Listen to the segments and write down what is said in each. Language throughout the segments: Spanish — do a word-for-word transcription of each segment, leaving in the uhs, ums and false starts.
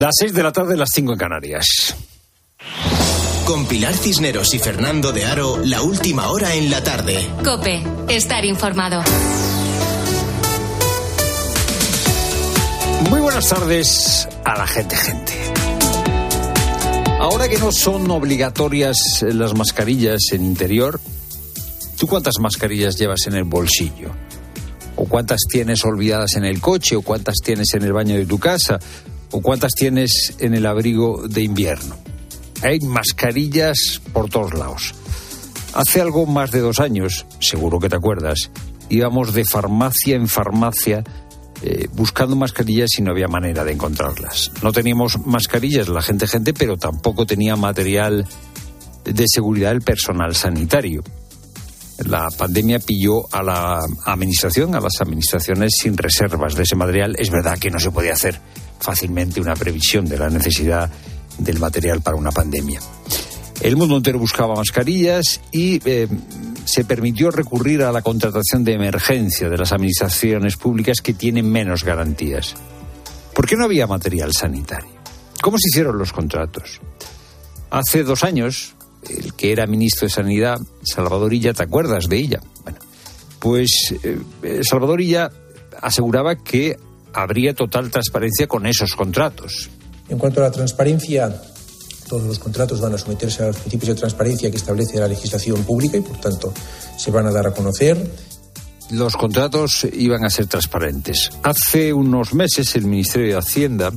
Las seis de la tarde, las cinco en Canarias. Con Pilar Cisneros y Fernando de Aro, la última hora en la tarde. COPE, estar informado. Muy buenas tardes a la gente, gente. Ahora que no son obligatorias las mascarillas en interior, ¿tú cuántas mascarillas llevas en el bolsillo? ¿O cuántas tienes olvidadas en el coche? ¿O cuántas tienes en el baño de tu casa? ¿O cuántas tienes en el abrigo de invierno? Hay mascarillas por todos lados. Hace algo más de dos años, seguro que te acuerdas, íbamos de farmacia en farmacia eh, buscando mascarillas y no había manera de encontrarlas. No teníamos mascarillas la gente, gente, pero tampoco tenía material de seguridad el personal sanitario. La pandemia pilló a la administración, a las administraciones sin reservas de ese material. Es verdad que no se podía hacer fácilmente una previsión de la necesidad del material para una pandemia. El mundo entero buscaba mascarillas y eh, se permitió recurrir a la contratación de emergencia de las administraciones públicas que tienen menos garantías. ¿Por qué no había material sanitario? ¿Cómo se hicieron los contratos? Hace dos años, el que era ministro de Sanidad, Salvador Illa, ¿te acuerdas de Illa? Bueno, pues eh, Salvador Illa aseguraba que habría total transparencia con esos contratos. En cuanto a la transparencia, todos los contratos van a someterse a los principios de transparencia que establece la legislación pública y, por tanto, se van a dar a conocer. Los contratos iban a ser transparentes. Hace unos meses el Ministerio de Hacienda,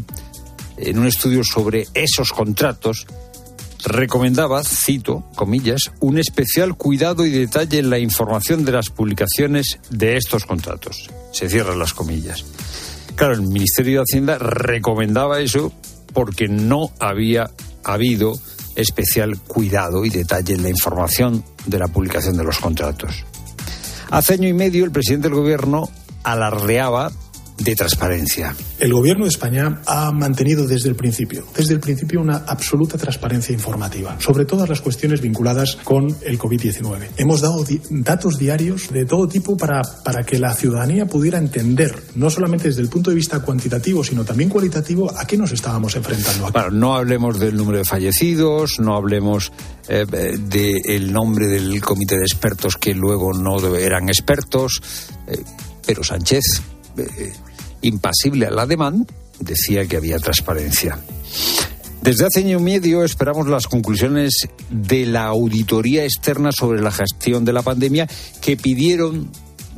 en un estudio sobre esos contratos, recomendaba, cito, comillas, un especial cuidado y detalle en la información de las publicaciones de estos contratos. Se cierran las comillas. Claro, el Ministerio de Hacienda recomendaba eso porque no había habido especial cuidado y detalle en la información de la publicación de los contratos. Hace año y medio el presidente del Gobierno alardeaba de transparencia. El Gobierno de España ha mantenido desde el principio, desde el principio una absoluta transparencia informativa sobre todas las cuestiones vinculadas con el covid diecinueve. Hemos dado di- datos diarios de todo tipo para, para que la ciudadanía pudiera entender, no solamente desde el punto de vista cuantitativo, sino también cualitativo, a qué nos estábamos enfrentando aquí. Bueno, no hablemos del número de fallecidos, no hablemos eh, del nombre del comité de expertos que luego no eran expertos, eh, pero Sánchez, Eh, impasible a la demanda, decía que había transparencia. Desde hace año y medio esperamos las conclusiones de la auditoría externa sobre la gestión de la pandemia que pidieron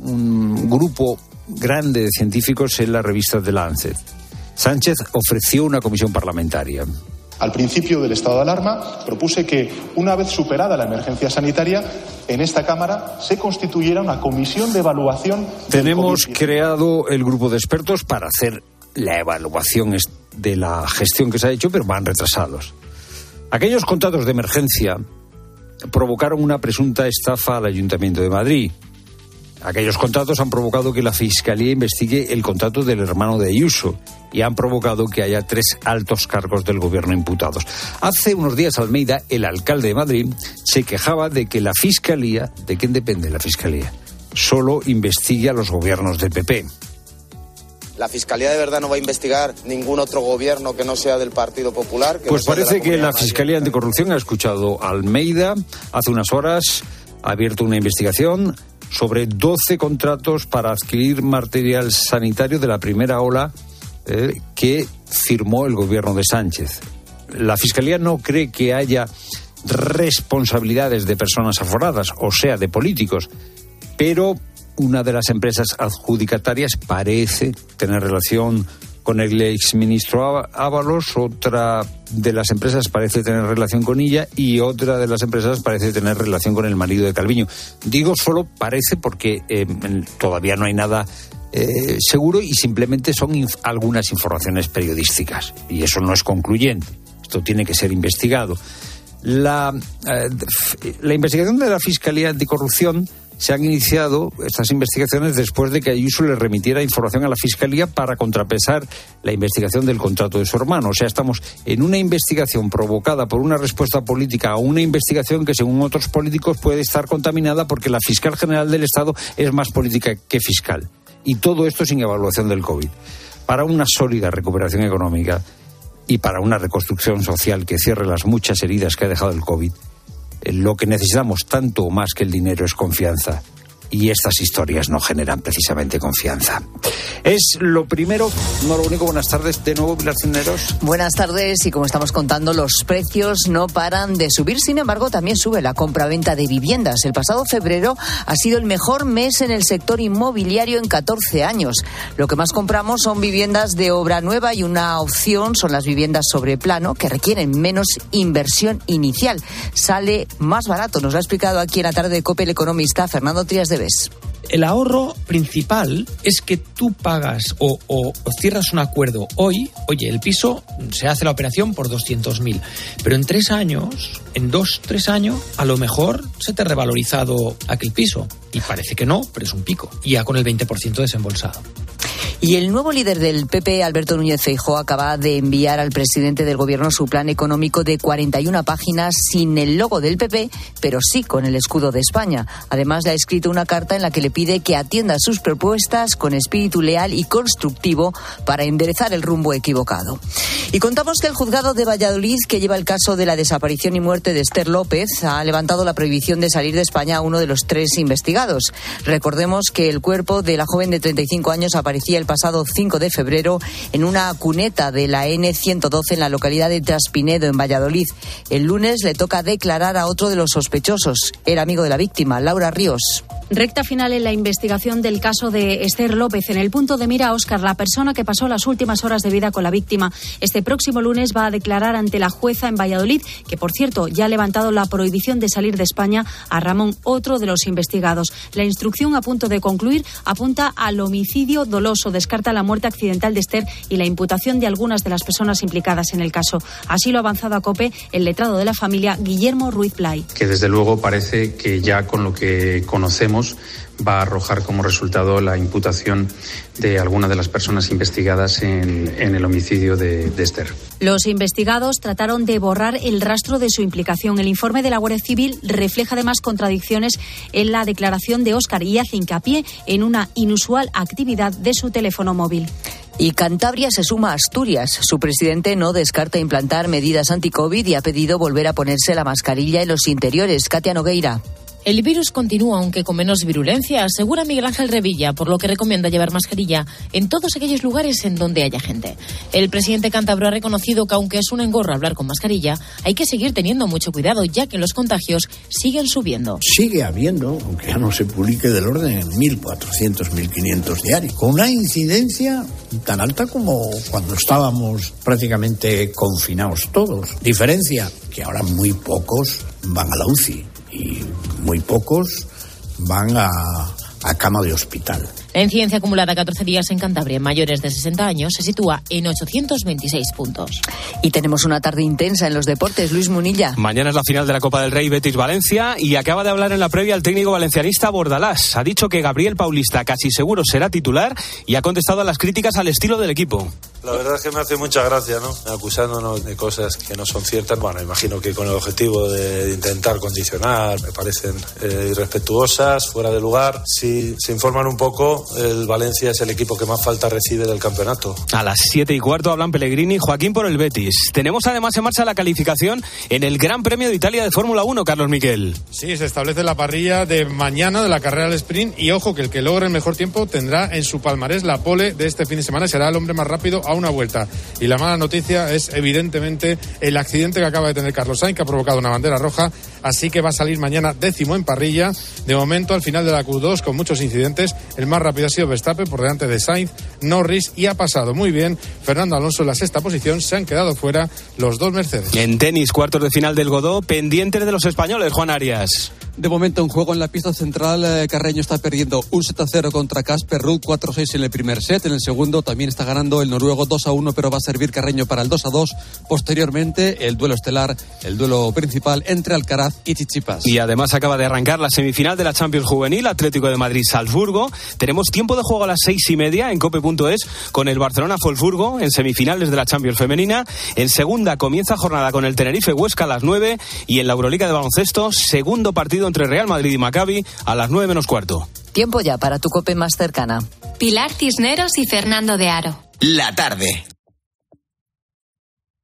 un grupo grande de científicos en la revista The Lancet. Sánchez ofreció una comisión parlamentaria. Al principio del estado de alarma, propuse que, una vez superada la emergencia sanitaria, en esta Cámara se constituyera una comisión de evaluación. Tenemos creado el grupo de expertos para hacer la evaluación de la gestión que se ha hecho, pero van retrasados. Aquellos contratos de emergencia provocaron una presunta estafa al Ayuntamiento de Madrid. Aquellos contratos han provocado que la Fiscalía investigue el contrato del hermano de Ayuso y han provocado que haya tres altos cargos del gobierno imputados. Hace unos días Almeida, el alcalde de Madrid, se quejaba de que la Fiscalía, ¿de quién depende la Fiscalía?, solo investigue a los gobiernos del P P. ¿La Fiscalía de verdad no va a investigar ningún otro gobierno que no sea del Partido Popular? Que pues no parece la que la Madrid? Fiscalía Anticorrupción ha escuchado a Almeida hace unas horas, ha abierto una investigación sobre doce contratos para adquirir material sanitario de la primera ola eh, que firmó el gobierno de Sánchez. La Fiscalía no cree que haya responsabilidades de personas aforadas, o sea, de políticos, pero una de las empresas adjudicatarias parece tener relación con el exministro Ábalos, otra de las empresas parece tener relación con ella y otra de las empresas parece tener relación con el marido de Calviño. Digo solo parece porque eh, todavía no hay nada eh, seguro y simplemente son inf- algunas informaciones periodísticas y eso no es concluyente. Esto tiene que ser investigado. La, eh, la investigación de la Fiscalía Anticorrupción se han iniciado estas investigaciones después de que Ayuso le remitiera información a la Fiscalía para contrapesar la investigación del contrato de su hermano. O sea, estamos en una investigación provocada por una respuesta política a una investigación que, según otros políticos, puede estar contaminada porque la fiscal general del Estado es más política que fiscal. Y todo esto sin evaluación del COVID. Para una sólida recuperación económica, y para una reconstrucción social que cierre las muchas heridas que ha dejado el COVID, lo que necesitamos tanto o más que el dinero es confianza. Y estas historias no generan precisamente confianza. Es lo primero, no lo único. Buenas tardes de nuevo, Pilar Cisneros. Buenas tardes, y como estamos contando, los precios no paran de subir. Sin embargo, también sube la compraventa de viviendas. El pasado febrero ha sido el mejor mes en el sector inmobiliario en catorce años. Lo que más compramos son viviendas de obra nueva, y una opción son las viviendas sobre plano, que requieren menos inversión inicial. Sale más barato. Nos lo ha explicado aquí en la tarde de COPE el economista Fernando Trías de Bes. El ahorro principal es que tú pagas o, o, o cierras un acuerdo hoy. Oye, el piso, se hace la operación por doscientos mil, pero en tres años, en dos, tres años, a lo mejor se te ha revalorizado aquel piso. Y parece que no, pero es un pico. Y ya con el veinte por ciento desembolsado. Y el nuevo líder del P P, Alberto Núñez Feijóo, acaba de enviar al presidente del gobierno su plan económico de cuarenta y una páginas sin el logo del P P, pero sí con el escudo de España. Además, le ha escrito una carta en la que le pide que atienda sus propuestas con espíritu leal y constructivo para enderezar el rumbo equivocado. Y contamos que el juzgado de Valladolid, que lleva el caso de la desaparición y muerte de Esther López, ha levantado la prohibición de salir de España a uno de los tres investigados. Recordemos que el cuerpo de la joven de treinta y cinco años aparecía el pasado cinco de febrero en una cuneta de la ene ciento doce en la localidad de Traspinedo, en Valladolid. El lunes le toca declarar a otro de los sospechosos. Era amigo de la víctima, Laura Ríos. Recta final en la investigación del caso de Esther López. En el punto de mira, Óscar, la persona que pasó las últimas horas de vida con la víctima. Este próximo lunes va a declarar ante la jueza en Valladolid, que por cierto ya ha levantado la prohibición de salir de España a Ramón, otro de los investigados. La instrucción, a punto de concluir, apunta al homicidio doloso, descarta la muerte accidental de Esther y la imputación de algunas de las personas implicadas en el caso. Así lo ha avanzado a COPE el letrado de la familia, Guillermo Ruiz Blay. Que desde luego parece que ya con lo que conocemos va a arrojar como resultado la imputación de alguna de las personas investigadas en, en el homicidio de, de Esther. Los investigados trataron de borrar el rastro de su implicación. El informe de la Guardia Civil refleja además contradicciones en la declaración de Óscar y hace hincapié en una inusual actividad de su teléfono móvil. Y Cantabria se suma a Asturias. Su presidente no descarta implantar medidas anti-COVID y ha pedido volver a ponerse la mascarilla en los interiores. Katia Nogueira. El virus continúa, aunque con menos virulencia, asegura Miguel Ángel Revilla, por lo que recomienda llevar mascarilla en todos aquellos lugares en donde haya gente. El presidente cántabro ha reconocido que, aunque es un engorro hablar con mascarilla, hay que seguir teniendo mucho cuidado, ya que los contagios siguen subiendo. Sigue habiendo, aunque ya no se publique, del orden en mil cuatrocientos, mil quinientos diarios, con una incidencia tan alta como cuando estábamos prácticamente confinados todos. Diferencia que ahora muy pocos van a la U C I. Y muy pocos van a, a cama de hospital. La incidencia acumulada a catorce días en Cantabria en mayores de sesenta años se sitúa en ochocientos veintiséis puntos. Y tenemos una tarde intensa en los deportes. Luis Munilla. Mañana es la final de la Copa del Rey Betis-Valencia y acaba de hablar en la previa el técnico valencianista Bordalás. Ha dicho que Gabriel Paulista casi seguro será titular y ha contestado a las críticas al estilo del equipo. La verdad es que me hace mucha gracia, ¿no? Acusándonos de cosas que no son ciertas. Bueno, imagino que con el objetivo de intentar condicionar, me parecen eh, irrespetuosas, fuera de lugar. Si se informan un poco, el Valencia es el equipo que más falta recibe del campeonato. A las siete y cuarto hablan Pellegrini y Joaquín por el Betis. Tenemos además en marcha la calificación en el Gran Premio de Italia de Fórmula uno, Carlos Miquel. Sí, se establece la parrilla de mañana de la carrera del sprint y ojo que el que logre el mejor tiempo tendrá en su palmarés la pole de este fin de semana, será el hombre más rápido a una vuelta. Y la mala noticia es evidentemente el accidente que acaba de tener Carlos Sainz, que ha provocado una bandera roja, así que va a salir mañana décimo en parrilla. De momento, al final de la Q dos, con muchos incidentes, el más rápido ha sido Verstappen por delante de Sainz, Norris, y ha pasado muy bien Fernando Alonso en la sexta posición. Se han quedado fuera los dos Mercedes. En tenis, cuartos de final del Godó, pendientes de los españoles, Juan Arias. De momento, un juego en la pista central. eh, Carreño está perdiendo un set a cero contra Casper Ruud, cuatro a seis en el primer set. En el segundo también está ganando el noruego dos a uno, pero va a servir Carreño para el dos a dos. Posteriormente, el duelo estelar, el duelo principal entre Alcaraz y Tsitsipas. Y además acaba de arrancar la semifinal de la Champions Juvenil, Atlético de Madrid-Salzburgo. Tenemos tiempo de juego a las seis y media en cope punto es con el Barcelona-Wolfsburgo en semifinales de la Champions femenina. En segunda comienza jornada con el Tenerife-Huesca a las nueve y en la Euroliga de baloncesto, segundo partido entre Real Madrid y Maccabi a las nueve menos cuarto. Tiempo ya para tu cope más cercana. Pilar Cisneros y Fernando de Aro. La tarde.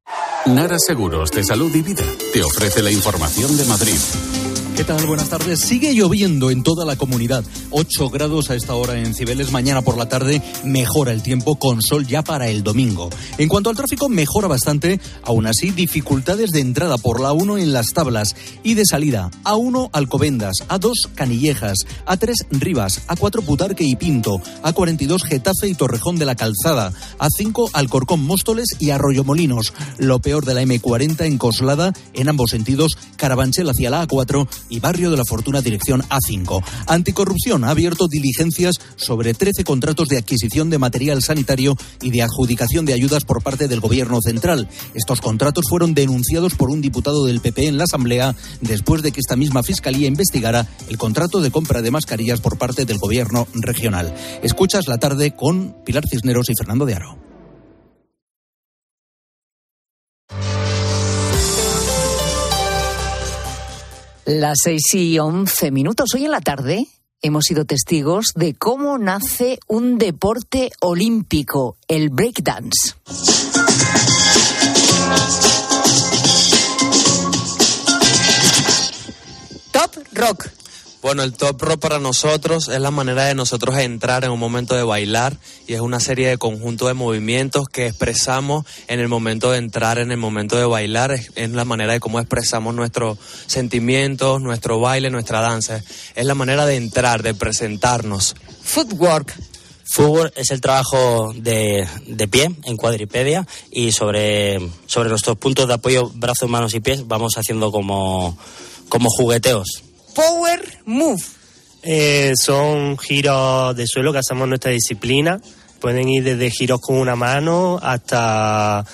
Nara Seguros de Salud y Vida te ofrece la información de Madrid. ¿Qué tal? Buenas tardes. Sigue lloviendo en toda la comunidad. ocho grados a esta hora en Cibeles. Mañana por la tarde mejora el tiempo con sol ya para el domingo. En cuanto al tráfico, mejora bastante. Aún así, dificultades de entrada por la A uno en Las Tablas y de salida. A uno Alcobendas, A dos Canillejas, A tres Rivas, A cuatro Butarque y Pinto, A cuarenta y dos Getafe y Torrejón de la Calzada, A cinco Alcorcón, Móstoles y Arroyomolinos. Lo peor de la eme cuarenta en Coslada, en ambos sentidos, Carabanchel hacia la A cuatro y Barrio de la Fortuna dirección A cinco. Anticorrupción ha abierto diligencias sobre trece contratos de adquisición de material sanitario y de adjudicación de ayudas por parte del Gobierno central. Estos contratos fueron denunciados por un diputado del P P en la Asamblea después de que esta misma Fiscalía investigara el contrato de compra de mascarillas por parte del Gobierno regional. Escuchas la tarde con Pilar Cisneros y Fernando de Aro. Las seis y once minutos. Hoy en la tarde hemos sido testigos de cómo nace un deporte olímpico, el breakdance. Top Rock. Bueno, el top rock para nosotros es la manera de nosotros entrar en un momento de bailar y es una serie de conjunto de movimientos que expresamos en el momento de entrar, en el momento de bailar. Es, es la manera de cómo expresamos nuestros sentimientos, nuestro baile, nuestra danza. Es la manera de entrar, de presentarnos. Footwork. Footwork es el trabajo de, de pie en cuadripedia y sobre, sobre nuestros puntos de apoyo, brazos, manos y pies, vamos haciendo como, como jugueteos. Power Move. Eh, son giros de suelo que hacemos en nuestra disciplina. Pueden ir desde giros con una mano hasta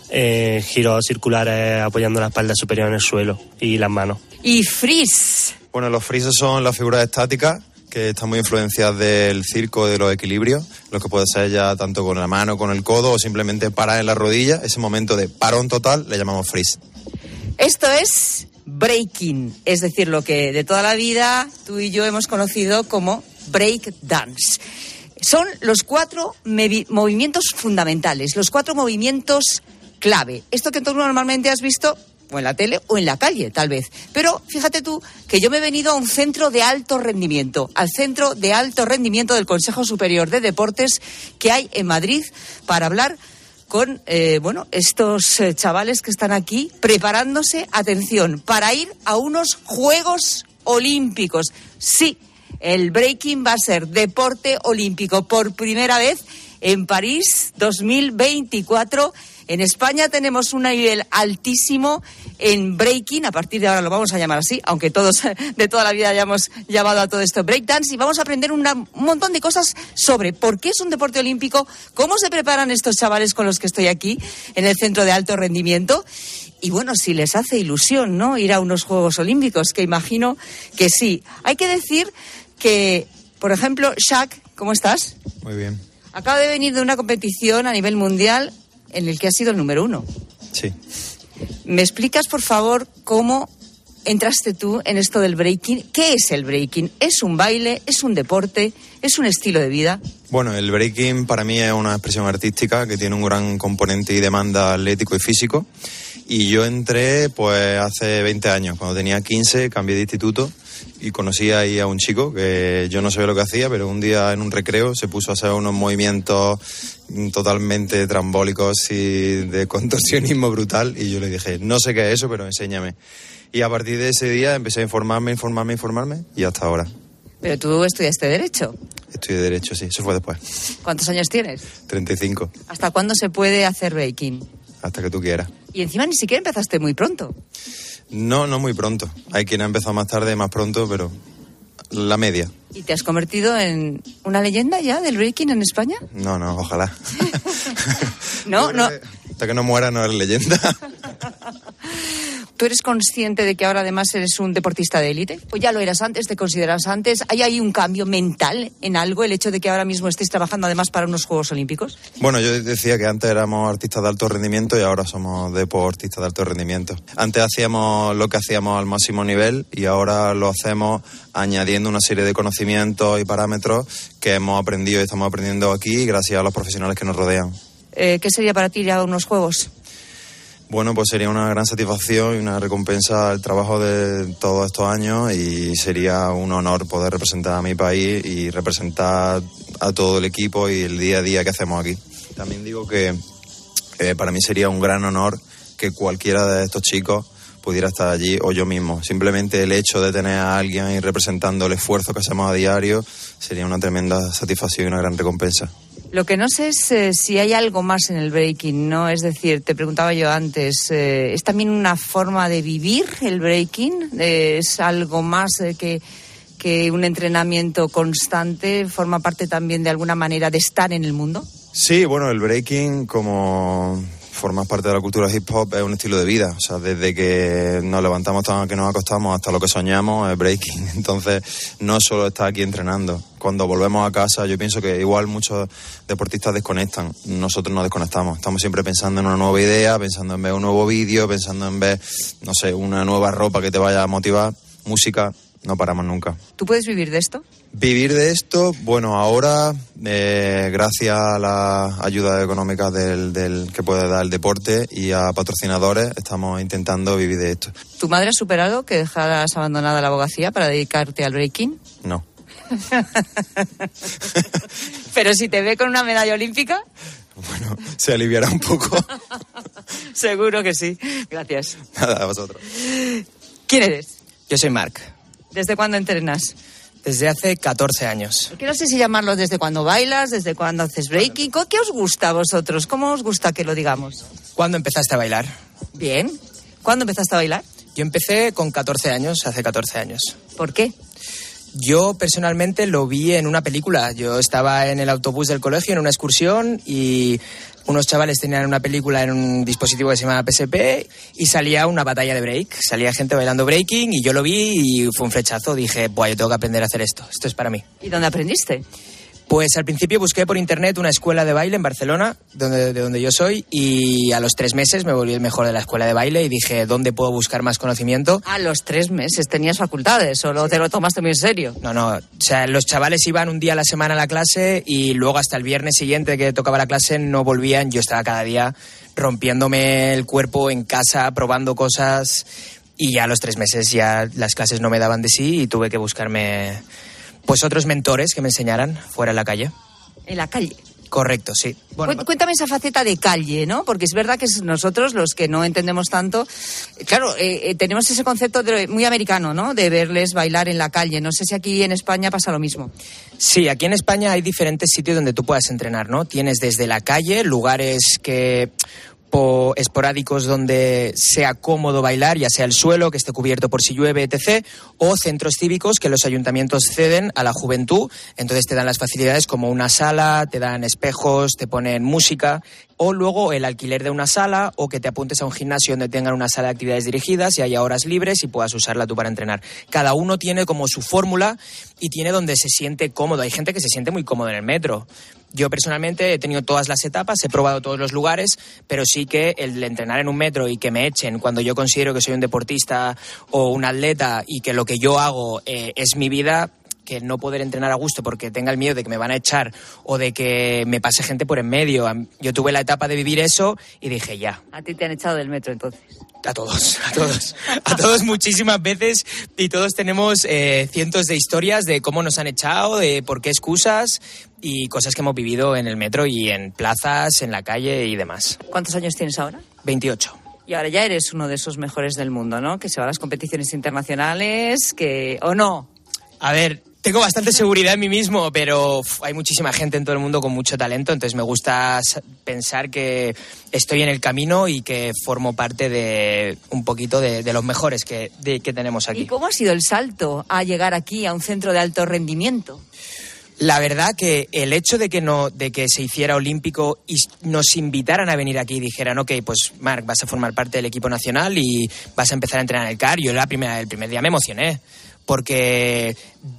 eh, giros circulares apoyando la espalda superior en el suelo y las manos. Y freeze. Bueno, los freezes son las figuras estáticas que están muy influenciadas del circo, de los equilibrios, lo que puede ser ya tanto con la mano, con el codo o simplemente parar en la rodilla. Ese momento de parón total le llamamos freeze. Esto es breaking, es decir, lo que de toda la vida tú y yo hemos conocido como break dance. Son los cuatro mevi- movimientos fundamentales, los cuatro movimientos clave. Esto que tú normalmente has visto o en la tele o en la calle, tal vez. Pero fíjate tú que yo me he venido a un centro de alto rendimiento, al centro de alto rendimiento del Consejo Superior de Deportes que hay en Madrid para hablar con, eh, bueno, estos eh, chavales que están aquí preparándose, atención, para ir a unos Juegos Olímpicos. Sí, el breaking va a ser deporte olímpico por primera vez en París dos mil veinticuatro. En España tenemos un nivel altísimo en breaking, a partir de ahora lo vamos a llamar así, aunque todos de toda la vida hayamos llamado a todo esto breakdance, y vamos a aprender una, un montón de cosas sobre por qué es un deporte olímpico, cómo se preparan estos chavales con los que estoy aquí en el centro de alto rendimiento, y bueno, si les hace ilusión, ¿no?, ir a unos Juegos Olímpicos, que imagino que sí. Hay que decir que, por ejemplo, Shaq, ¿cómo estás? Muy bien. Acaba de venir de una competición a nivel mundial en el que has sido el número uno. Sí. ¿Me explicas, por favor, cómo entraste tú en esto del breaking? ¿Qué es el breaking? ¿Es un baile? ¿Es un deporte? ¿Es un estilo de vida? Bueno, el breaking para mí es una expresión artística que tiene un gran componente y demanda atlético y físico. Y yo entré pues hace veinte años. Cuando tenía quince cambié de instituto y conocí ahí a un chico que yo no sabía lo que hacía, pero un día en un recreo se puso a hacer unos movimientos totalmente trambólicos y de contorsionismo brutal, y yo le dije, no sé qué es eso, pero enséñame. Y a partir de ese día empecé a informarme, informarme, informarme y hasta ahora. Pero tú estudiaste Derecho. Estudié Derecho, sí, eso fue después. ¿Cuántos años tienes? treinta y cinco. ¿Hasta cuándo se puede hacer breaking? Hasta que tú quieras. Y encima ni siquiera empezaste muy pronto. No, no muy pronto. Hay quien ha empezado más tarde, más pronto, pero la media. ¿Y te has convertido en una leyenda ya del breaking en España? No, no, ojalá. No, no. Hasta que no muera no eres leyenda. ¿Tú eres consciente de que ahora además eres un deportista de élite? ¿O ya lo eras antes, te consideras antes? ¿Hay ahí un cambio mental en algo, el hecho de que ahora mismo estéis trabajando además para unos Juegos Olímpicos? Bueno, yo decía que antes éramos artistas de alto rendimiento y ahora somos deportistas de alto rendimiento. Antes hacíamos lo que hacíamos al máximo nivel y ahora lo hacemos añadiendo una serie de conocimientos y parámetros que hemos aprendido y estamos aprendiendo aquí gracias a los profesionales que nos rodean. Eh, ¿Qué sería para ti ir a unos Juegos? Bueno, pues sería una gran satisfacción y una recompensa al trabajo de todos estos años y sería un honor poder representar a mi país y representar a todo el equipo y el día a día que hacemos aquí. También digo que eh, para mí sería un gran honor que cualquiera de estos chicos pudiera estar allí o yo mismo. Simplemente el hecho de tener a alguien ahí representando el esfuerzo que hacemos a diario sería una tremenda satisfacción y una gran recompensa. Lo que no sé es eh, si hay algo más en el breaking, ¿no? Es decir, te preguntaba yo antes, eh, ¿es también una forma de vivir el breaking? Eh, ¿Es algo más eh, que, que un entrenamiento constante? ¿Forma parte también de alguna manera de estar en el mundo? Sí, bueno, el breaking, como formas parte de la cultura hip hop, es un estilo de vida. O sea, desde que nos levantamos hasta que nos acostamos, hasta lo que soñamos, es breaking. Entonces, no solo está aquí entrenando. Cuando volvemos a casa, yo pienso que igual muchos deportistas desconectan. Nosotros no desconectamos. Estamos siempre pensando en una nueva idea, pensando en ver un nuevo vídeo, pensando en ver, no sé, una nueva ropa que te vaya a motivar. Música, no paramos nunca. ¿Tú puedes vivir de esto? Vivir de esto, bueno, ahora, eh, gracias a las ayudas económicas del, del que puede dar el deporte y a patrocinadores, estamos intentando vivir de esto. ¿Tu madre ha superado que dejaras abandonada la abogacía para dedicarte al breaking? No. Pero si te ve con una medalla olímpica... Bueno, se aliviará un poco. Seguro que sí. Gracias. Nada, a vosotros. ¿Quién eres? Yo soy Marc. ¿Desde cuándo entrenas? Desde hace catorce años. Que no sé si llamarlo desde cuando bailas, desde cuando haces breaking. ¿Qué os gusta a vosotros? ¿Cómo os gusta que lo digamos? ¿Cuándo empezaste a bailar? Bien. ¿Cuándo empezaste a bailar? Yo empecé con catorce años, hace catorce años. ¿Por qué? Yo personalmente lo vi en una película. Yo estaba en el autobús del colegio en una excursión y unos chavales tenían una película en un dispositivo que se llama P S P y salía una batalla de break. Salía gente bailando breaking y yo lo vi y fue un flechazo. Dije, buah, yo tengo que aprender a hacer esto. Esto es para mí. ¿Y dónde aprendiste? Pues al principio busqué por internet una escuela de baile en Barcelona, donde, de donde yo soy, y a los tres meses me volví el mejor de la escuela de baile y dije, ¿dónde puedo buscar más conocimiento? A los tres meses tenías facultades, ¿o te lo tomaste muy en serio? No, no, o sea, los chavales iban un día a la semana a la clase y luego hasta el viernes siguiente que tocaba la clase no volvían. Yo estaba cada día rompiéndome el cuerpo en casa, probando cosas, y ya a los tres meses ya las clases no me daban de sí y tuve que buscarme... pues otros mentores que me enseñaran fuera en la calle. ¿En la calle? Correcto, sí. Bueno, cuéntame esa faceta de calle, ¿no? Porque es verdad que nosotros, los que no entendemos tanto, claro, eh, tenemos ese concepto de, muy americano, ¿no? De verles bailar en la calle. No sé si aquí en España pasa lo mismo. Sí, aquí en España hay diferentes sitios donde tú puedas entrenar, ¿no? Tienes desde la calle, lugares que... po esporádicos donde sea cómodo bailar, ya sea el suelo, que esté cubierto por si llueve, etcétera, o centros cívicos que los ayuntamientos ceden a la juventud, entonces te dan las facilidades como una sala, te dan espejos, te ponen música, o luego el alquiler de una sala, o que te apuntes a un gimnasio donde tengan una sala de actividades dirigidas y haya horas libres y puedas usarla tú para entrenar. Cada uno tiene como su fórmula y tiene donde se siente cómodo. Hay gente que se siente muy cómodo en el metro. Yo personalmente he tenido todas las etapas, he probado todos los lugares, pero sí que el entrenar en un metro y que me echen cuando yo considero que soy un deportista o un atleta y que lo que yo hago eh, es mi vida, que no poder entrenar a gusto porque tenga el miedo de que me van a echar o de que me pase gente por en medio. Yo tuve la etapa de vivir eso y dije ya. ¿A ti te han echado del metro entonces? A todos, a todos, a todos muchísimas veces y todos tenemos eh, cientos de historias de cómo nos han echado, de por qué excusas y cosas que hemos vivido en el metro y en plazas, en la calle y demás. ¿Cuántos años tienes ahora? veintiocho. Y ahora ya eres uno de esos mejores del mundo, ¿no? Que se va a las competiciones internacionales, que... ¿o no? A ver... Tengo bastante seguridad en mí mismo, pero uf, hay muchísima gente en todo el mundo con mucho talento, entonces me gusta pensar que estoy en el camino y que formo parte de un poquito de, de los mejores que, de, que tenemos aquí. ¿Y cómo ha sido el salto a llegar aquí a un centro de alto rendimiento? La verdad que el hecho de que no, de que se hiciera olímpico y nos invitaran a venir aquí y dijeran, ok, pues Marc, vas a formar parte del equipo nacional y vas a empezar a entrenar en el C A R, yo la primera, el primer día me emocioné, porque...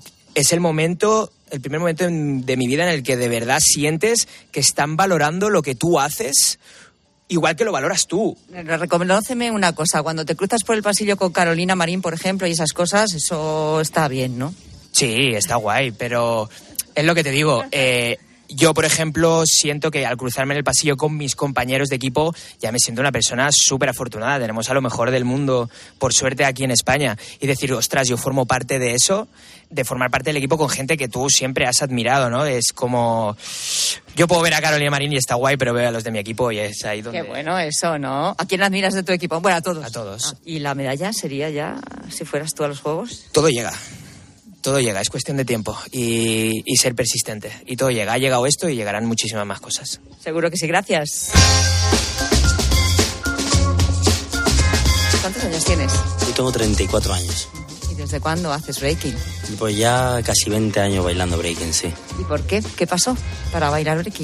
es el momento, el primer momento de mi vida en el que de verdad sientes que están valorando lo que tú haces igual que lo valoras tú. Reconóceme una cosa, cuando te cruzas por el pasillo con Carolina Marín, por ejemplo, y esas cosas, eso está bien, ¿no? Sí, está guay, pero es lo que te digo, eh, Yo, por ejemplo, siento que al cruzarme en el pasillo con mis compañeros de equipo ya me siento una persona súper afortunada. Tenemos a lo mejor del mundo, por suerte, aquí en España. Y decir, ostras, yo formo parte de eso, de formar parte del equipo con gente que tú siempre has admirado, ¿no? Es como... Yo puedo ver a Carolina Marín y está guay, pero veo a los de mi equipo y es ahí donde... Qué bueno eso, ¿no? ¿A quién admiras de tu equipo? Bueno, a todos. A todos. Ah, ¿y la medalla sería ya, si fueras tú a los Juegos? Todo llega. Todo llega, es cuestión de tiempo y, y ser persistente. Y todo llega. Ha llegado esto y llegarán muchísimas más cosas. Seguro que sí, gracias. ¿Cuántos años tienes? Yo tengo treinta y cuatro años. ¿Y desde cuándo haces breaking? Pues ya casi veinte años bailando breaking, sí. ¿Y por qué? ¿Qué pasó para bailar breaking?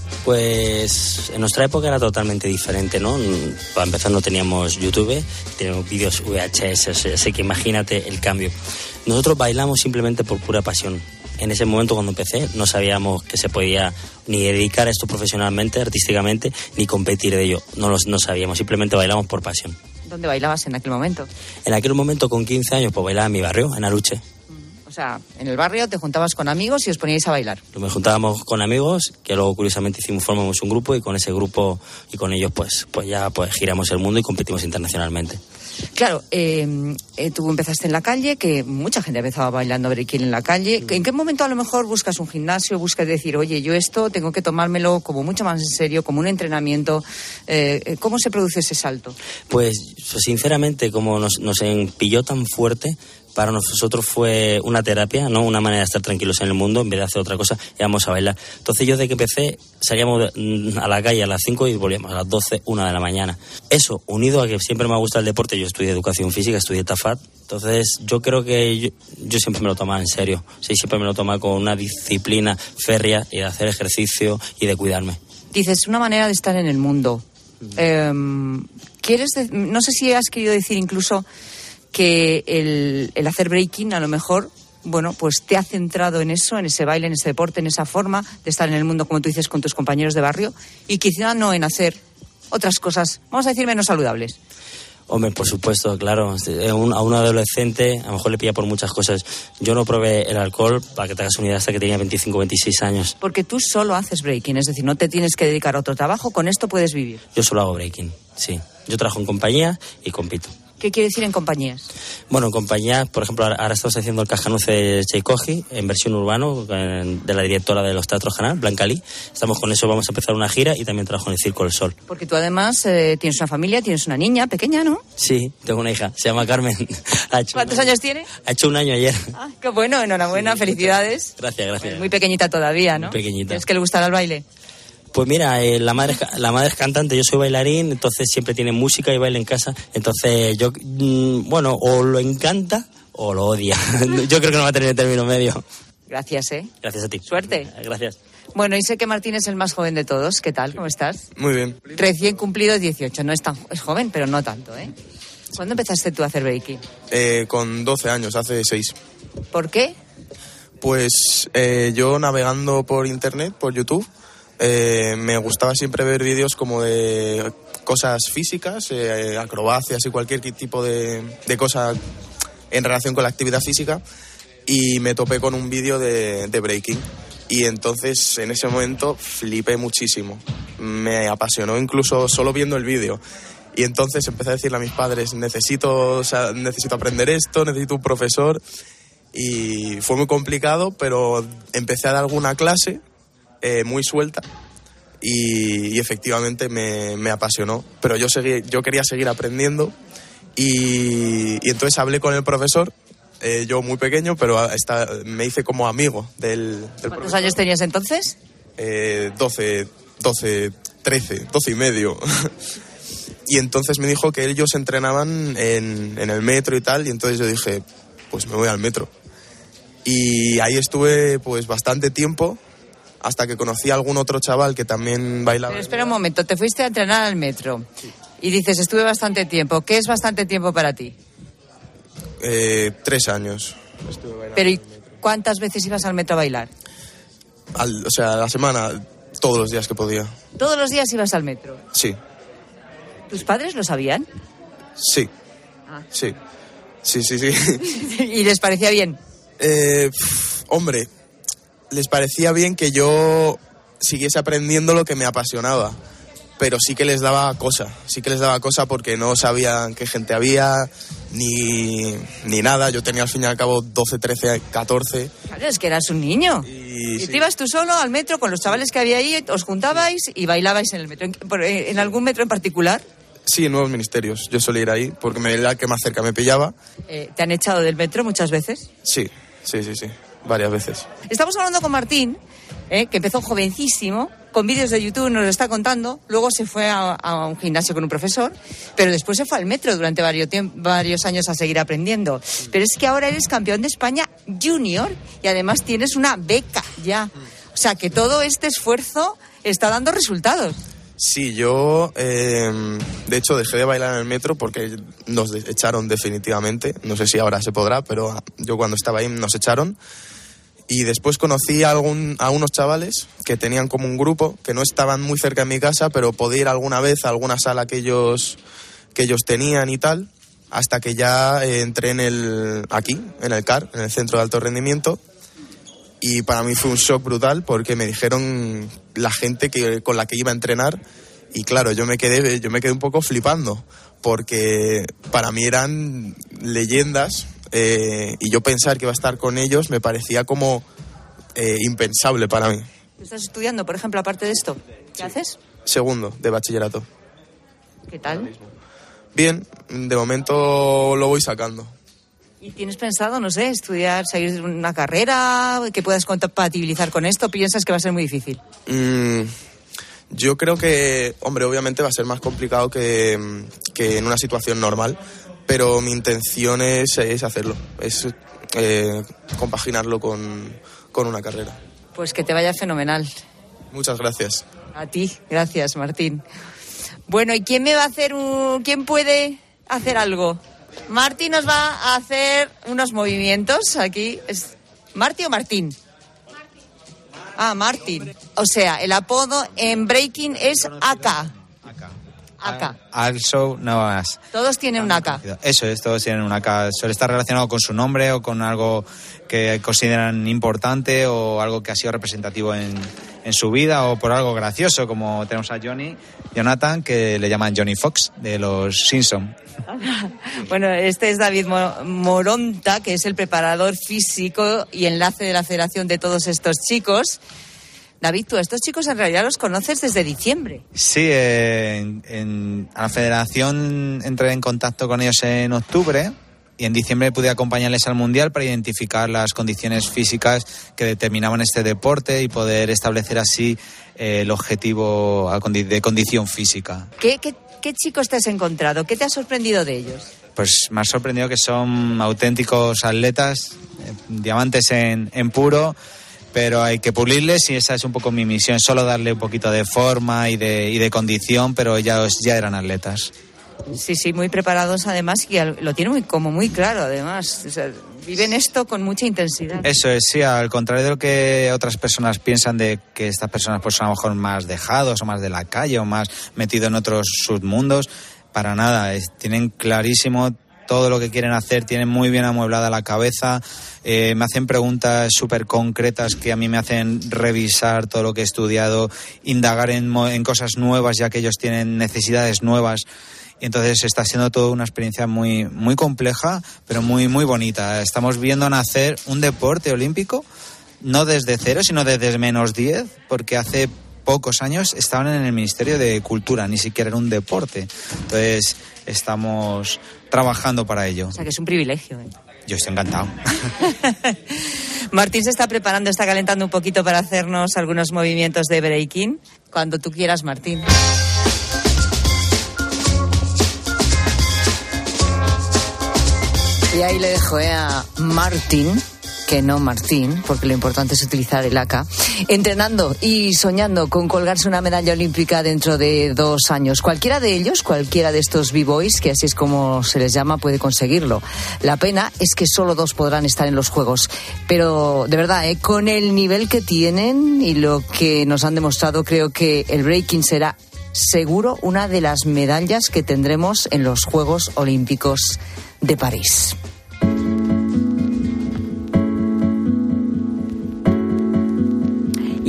Pues en nuestra época era totalmente diferente, ¿no? Para empezar no teníamos YouTube, teníamos vídeos V H S, así que imagínate el cambio. Nosotros bailamos simplemente por pura pasión. En ese momento cuando empecé no sabíamos que se podía ni dedicar a esto profesionalmente, artísticamente, ni competir de ello. No lo no sabíamos, simplemente bailamos por pasión. ¿Dónde bailabas en aquel momento? En aquel momento con quince años pues bailaba en mi barrio, en Aluche. O sea, en el barrio te juntabas con amigos y os poníais a bailar. Nos juntábamos con amigos, que luego curiosamente hicimos, formamos un grupo y con ese grupo y con ellos pues, pues ya pues giramos el mundo y competimos internacionalmente. Claro, eh, eh, tú empezaste en la calle, que mucha gente empezaba bailando breaking en la calle. ¿En qué momento a lo mejor buscas un gimnasio, buscas decir, oye, yo esto tengo que tomármelo como mucho más en serio, como un entrenamiento? Eh, ¿Cómo se produce ese salto? Pues sinceramente, como nos, nos pilló tan fuerte, para nosotros fue una terapia, ¿no? Una manera de estar tranquilos en el mundo, en vez de hacer otra cosa, íbamos a bailar. Entonces yo desde que empecé, salíamos a la calle a las cinco y volvíamos a las doce, una de la mañana. Eso, unido a que siempre me ha gustado el deporte, yo estudié educación física, estudié TAFAT, entonces yo creo que yo, yo siempre me lo tomaba en serio. Sí, siempre me lo tomaba con una disciplina férrea y de hacer ejercicio y de cuidarme. Dices, una manera de estar en el mundo. Eh, ¿quieres de- no sé si has querido decir incluso que el, el hacer breaking a lo mejor, bueno, pues te ha centrado en eso, en ese baile, en ese deporte, en esa forma de estar en el mundo, como tú dices, con tus compañeros de barrio, y quizá no en hacer otras cosas, vamos a decir, menos saludables? Hombre, por supuesto, claro. A un, a un adolescente a lo mejor le pilla por muchas cosas. Yo no probé el alcohol, para que te hagas una idea, hasta que tenía veinticinco, veintiséis años. Porque tú solo haces breaking, es decir, no te tienes que dedicar a otro trabajo, con esto puedes vivir. Yo solo hago breaking, sí. Yo trabajo en compañía y compito. ¿Qué quiere decir en compañías? Bueno, en compañía, por ejemplo, ahora, ahora estamos haciendo el Cascanueces de Tchaikovsky en versión urbano, en- de la directora de los Teatros Canal, Blanca Lee. Estamos con eso, vamos a empezar una gira y también trabajo en el Circo del Sol. Porque tú además eh, tienes una familia, tienes una niña pequeña, ¿no? Sí, tengo una hija, se llama Carmen. Ha hecho, ¿Cuántos años tiene? ha hecho un año ayer. Ah, qué bueno, enhorabuena, felicidades. Gracias, gracias. Muy pequeñita todavía, ¿no? Muy pequeñita. ¿Es que le gustará el baile? Pues mira, eh, la, madre, es ca- la madre es cantante, yo soy bailarín, entonces siempre tiene música y baile en casa. Entonces yo, mm, bueno, o lo encanta o lo odia. Yo creo que no va a tener término medio. Gracias, ¿eh? Gracias a ti. Suerte. Gracias. Bueno, y sé que Martín es el más joven de todos. ¿Qué tal? ¿Cómo estás? Muy bien. Recién cumplido dieciocho. No es tan es joven, pero no tanto, ¿eh? ¿Cuándo empezaste tú a hacer breaking? Eh, con doce años, hace seis. ¿Por qué? Pues eh, yo navegando por internet, por YouTube, eh, me gustaba siempre ver vídeos como de cosas físicas, eh, acrobacias y cualquier tipo de, de cosa en relación con la actividad física, y me topé con un vídeo de, de breaking. Y entonces en ese momento flipé muchísimo. Me apasionó incluso solo viendo el vídeo. Y entonces empecé a decirle a mis padres, necesito, o sea, necesito aprender esto, necesito un profesor. Y fue muy complicado, pero empecé a dar alguna clase eh, muy suelta y, y efectivamente me, me apasionó. Pero yo, seguí, yo quería seguir aprendiendo y, y entonces hablé con el profesor, eh, yo muy pequeño, pero está, me hice como amigo del, del ¿Cuántos profesor. años tenías entonces? Eh, doce, doce, trece, doce y medio. Y entonces me dijo que ellos entrenaban en, en el metro y tal, y entonces yo dije, pues me voy al metro. Y ahí estuve pues bastante tiempo, hasta que conocí a algún otro chaval que también bailaba. Pero espera un momento, te fuiste a entrenar al metro y dices, estuve bastante tiempo. ¿Qué es bastante tiempo para ti? Eh, tres años. Estuve bailando. Pero ¿y cuántas veces ibas al metro a bailar? Al- o sea, a la semana, todos los días que podía. Todos los días ibas al metro. Sí, ¿Tus padres lo sabían? sí, Ah. sí, sí, sí, sí. ¿Y les parecía bien? Eh, pf, hombre, les parecía bien que yo siguiese aprendiendo lo que me apasionaba. Pero sí que les daba cosa, sí que les daba cosa porque no sabían qué gente había, ni, ni nada. Yo tenía al fin y al cabo doce, trece, catorce. Claro, es que eras un niño. Y, y sí. te ibas tú solo al metro con los chavales que había ahí, os juntabais y bailabais en el metro. ¿En, por, en algún metro en particular? Sí, en Nuevos Ministerios. Yo solía ir ahí porque me era el que más cerca me pillaba. Eh, ¿Te han echado del metro muchas veces? Sí, sí, sí, sí, varias veces. Estamos hablando con Martín, eh, que empezó jovencísimo, con vídeos de YouTube, nos lo está contando. Luego se fue a, a un gimnasio con un profesor, pero después se fue al metro durante varios, tiemp- varios años a seguir aprendiendo. Pero es que ahora eres campeón de España junior y además tienes una beca ya. O sea, que todo este esfuerzo está dando resultados. Sí, yo eh, de hecho dejé de bailar en el metro porque nos de- echaron definitivamente. No sé si ahora se podrá, pero yo cuando estaba ahí nos echaron. Y después conocí a, algún, a unos chavales que tenían como un grupo, que no estaban muy cerca de mi casa, pero podía ir alguna vez a alguna sala que ellos, que ellos tenían y tal, hasta que ya eh, entré en el, aquí, en el C A R, en el Centro de Alto Rendimiento. Y para mí fue un shock brutal porque me dijeron la gente que, con la que iba a entrenar. Y claro, yo me quedé, yo me quedé un poco flipando porque para mí eran leyendas. Eh, y yo pensar que iba a estar con ellos me parecía como eh, impensable para mí. ¿Estás estudiando, por ejemplo, aparte de esto? ¿Qué sí. haces? Segundo, de bachillerato. ¿Qué tal? Bien, de momento lo voy sacando. ¿Y tienes pensado, no sé, estudiar, seguir una carrera que puedas compatibilizar con esto? ¿Piensas que va a ser muy difícil? Mm, yo creo que, hombre, obviamente va a ser más complicado que, que en una situación normal. Pero mi intención es, es hacerlo, es eh, compaginarlo con, con una carrera. Pues que te vaya fenomenal. Muchas gracias. A ti, gracias, Martín. Bueno, ¿y quién me va a hacer un, quién puede hacer algo? Martín nos va a hacer unos movimientos aquí. ¿Es Martín o Martín? Ah, Martín. O sea, el apodo en breaking es A K. A K. Also, no más. Todos tienen un A K. Eso es, todos tienen un A K. Suele estar relacionado con su nombre o con algo que consideran importante o algo que ha sido representativo en, en su vida o por algo gracioso, como tenemos a Johnny, Jonathan, que le llaman Johnny Fox, de los Simpson. Bueno, este es David Moronta, que es el preparador físico y enlace de la federación de todos estos chicos. David, tú a estos chicos en realidad los conoces desde diciembre. Sí, eh, en, en, a la federación entré en contacto con ellos en octubre y en diciembre pude acompañarles al Mundial para identificar las condiciones físicas que determinaban este deporte y poder establecer así eh, el objetivo de condición física. ¿Qué, qué, ¿Qué chicos te has encontrado? ¿Qué te ha sorprendido de ellos? Pues me ha sorprendido que son auténticos atletas, eh, diamantes en, en puro. Pero hay que pulirles y esa es un poco mi misión, solo darle un poquito de forma y de, y de condición, pero ellos ya eran atletas. Sí, sí, muy preparados además y lo tienen muy, como muy claro además. O sea, viven esto con mucha intensidad. Eso es, sí, al contrario de lo que otras personas piensan de que estas personas pues son a lo mejor más dejados o más de la calle o más metidos en otros submundos, para nada, es, tienen clarísimo todo lo que quieren hacer, tienen muy bien amueblada la cabeza, eh, me hacen preguntas súper concretas que a mí me hacen revisar todo lo que he estudiado, indagar en, en cosas nuevas ya que ellos tienen necesidades nuevas. Y entonces está siendo toda una experiencia muy, muy compleja, pero muy, muy bonita. Estamos viendo nacer un deporte olímpico, no desde cero, sino desde menos diez, porque hace pocos años estaban en el Ministerio de Cultura, ni siquiera era un deporte. Entonces estamos trabajando para ello. O sea que es un privilegio, ¿eh? Yo estoy encantado. Martín se está preparando, está calentando un poquito para hacernos algunos movimientos de breaking. Cuando tú quieras, Martín. Y ahí le dejo eh, a Martín, que no Martín, porque lo importante es utilizar el A K, entrenando y soñando con colgarse una medalla olímpica dentro de dos años. Cualquiera de ellos, cualquiera de estos B-Boys, que así es como se les llama, puede conseguirlo. La pena es que solo dos podrán estar en los Juegos. Pero, de verdad, ¿eh? con el nivel que tienen y lo que nos han demostrado, creo que el breaking será seguro una de las medallas que tendremos en los Juegos Olímpicos de París.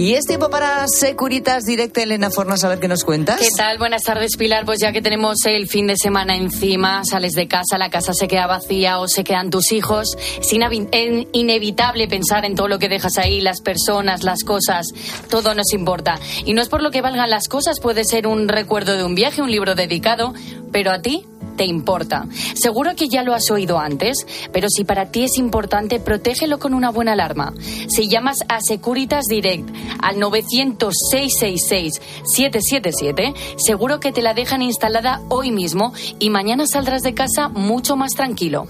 Y es tiempo para Securitas Direct. Elena Fornas, a ver qué nos cuentas. ¿Qué tal? Buenas tardes, Pilar. Pues ya que tenemos el fin de semana encima, sales de casa, la casa se queda vacía o se quedan tus hijos, es inevitable pensar en todo lo que dejas ahí, las personas, las cosas, todo nos importa. Y no es por lo que valgan las cosas, puede ser un recuerdo de un viaje, un libro dedicado, pero a ti te importa. Seguro que ya lo has oído antes, pero si para ti es importante, protégelo con una buena alarma. Si llamas a Securitas Direct al novecientos, seiscientos sesenta y seis, setecientos setenta y siete, seguro que te la dejan instalada hoy mismo y mañana saldrás de casa mucho más tranquilo.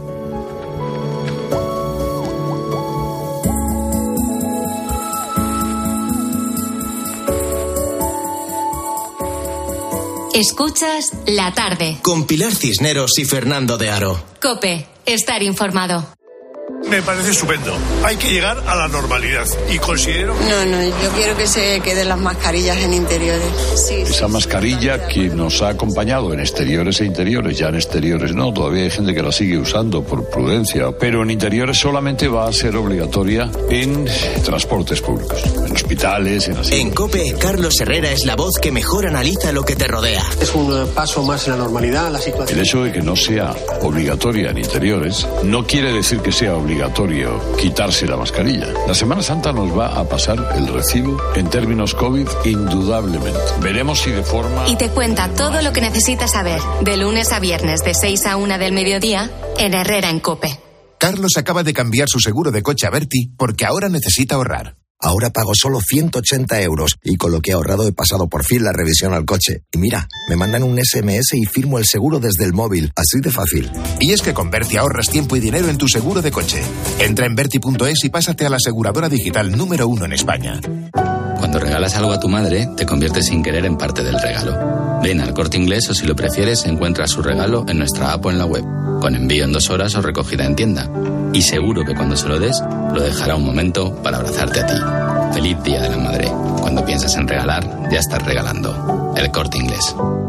Escuchas La Tarde. Con Pilar Cisneros y Fernando de Aro. COPE. Estar informado. Me parece estupendo. Hay que llegar a la normalidad y considero... No, no, yo quiero que se queden las mascarillas en interiores. Sí, Esa sí, mascarilla que nos ha acompañado en exteriores e interiores, ya en exteriores no, todavía hay gente que la sigue usando por prudencia, pero en interiores solamente va a ser obligatoria en transportes públicos, en hospitales, en así. En COPE, Carlos Herrera es la voz que mejor analiza lo que te rodea. Es un paso más en la normalidad, la situación. El hecho de que no sea obligatoria en interiores no quiere decir que sea obligatorio quitarse la mascarilla. La Semana Santa nos va a pasar el recibo en términos COVID indudablemente. Veremos si de forma... Y te cuenta todo lo que necesitas saber de lunes a viernes de seis a una del mediodía en Herrera en COPE. Carlos acaba de cambiar su seguro de coche a Berti porque ahora necesita ahorrar. Ahora pago solo ciento ochenta euros y con lo que he ahorrado he pasado por fin la revisión al coche. Y mira, me mandan un ese eme ese y firmo el seguro desde el móvil. Así de fácil. Y es que con Berti ahorras tiempo y dinero en tu seguro de coche. Entra en berti punto es y pásate a la aseguradora digital número uno en España. Cuando regalas algo a tu madre, te conviertes sin querer en parte del regalo. Ven al Corte Inglés o si lo prefieres, encuentras su regalo en nuestra app o en la web, con envío en dos horas o recogida en tienda. Y seguro que cuando se lo des, lo dejará un momento para abrazarte a ti. Feliz Día de la Madre. Cuando piensas en regalar, ya estás regalando. El Corte Inglés.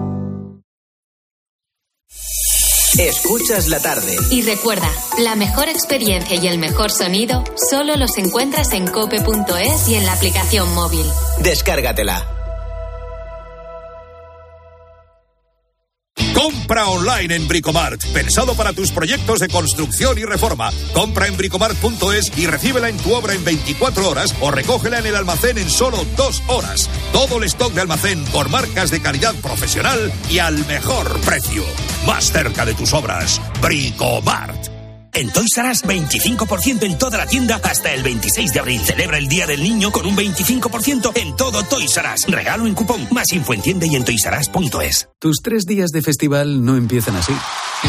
Escuchas La Tarde. Y recuerda, la mejor experiencia y el mejor sonido solo los encuentras en cope punto es y en la aplicación móvil. Descárgatela. Compra online en Bricomart, pensado para tus proyectos de construcción y reforma. Compra en bricomart punto es y recíbela en tu obra en veinticuatro horas o recógela en el almacén en solo dos horas. Todo el stock de almacén por marcas de calidad profesional y al mejor precio. Más cerca de tus obras, Bricomart. En Toys R Us, veinticinco por ciento en toda la tienda hasta el veintiséis de abril. Celebra el Día del Niño con un veinticinco por ciento en todo Toys R Us. Regalo en cupón. Más info en tienda y en toys r us punto es. Tus tres días de festival no empiezan así.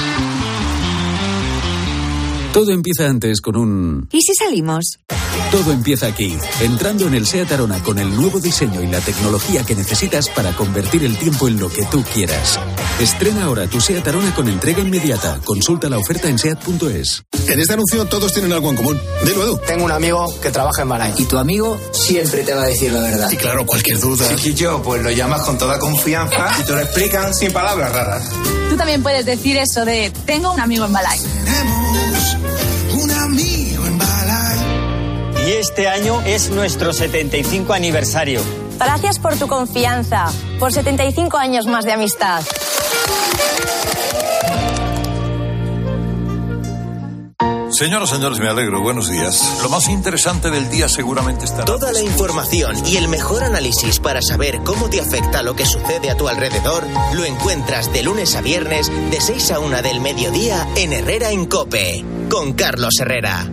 Todo empieza antes con un... ¿Y si salimos? Todo empieza aquí, entrando en el SEAT Arona con el nuevo diseño y la tecnología que necesitas para convertir el tiempo en lo que tú quieras. Estrena ahora tu SEAT Arona con entrega inmediata. Consulta la oferta en seat punto es. En este anuncio todos tienen algo en común. Dilo, Edu. Tengo un amigo que trabaja en Balay. Y tu amigo siempre te va a decir la verdad. Y claro, cualquier duda. Chiquillo, pues lo llamas con toda confianza y te lo explican sin palabras raras. Tú también puedes decir eso de tengo un amigo en Balay. Tenemos un amigo en Balay. Y este año es nuestro setenta y cinco aniversario. Gracias por tu confianza, por setenta y cinco años más de amistad. Señoras, señores, me alegro. Buenos días. Lo más interesante del día seguramente estará... Toda la información y el mejor análisis para saber cómo te afecta lo que sucede a tu alrededor lo encuentras de lunes a viernes de seis a una del mediodía en Herrera en COPE, con Carlos Herrera.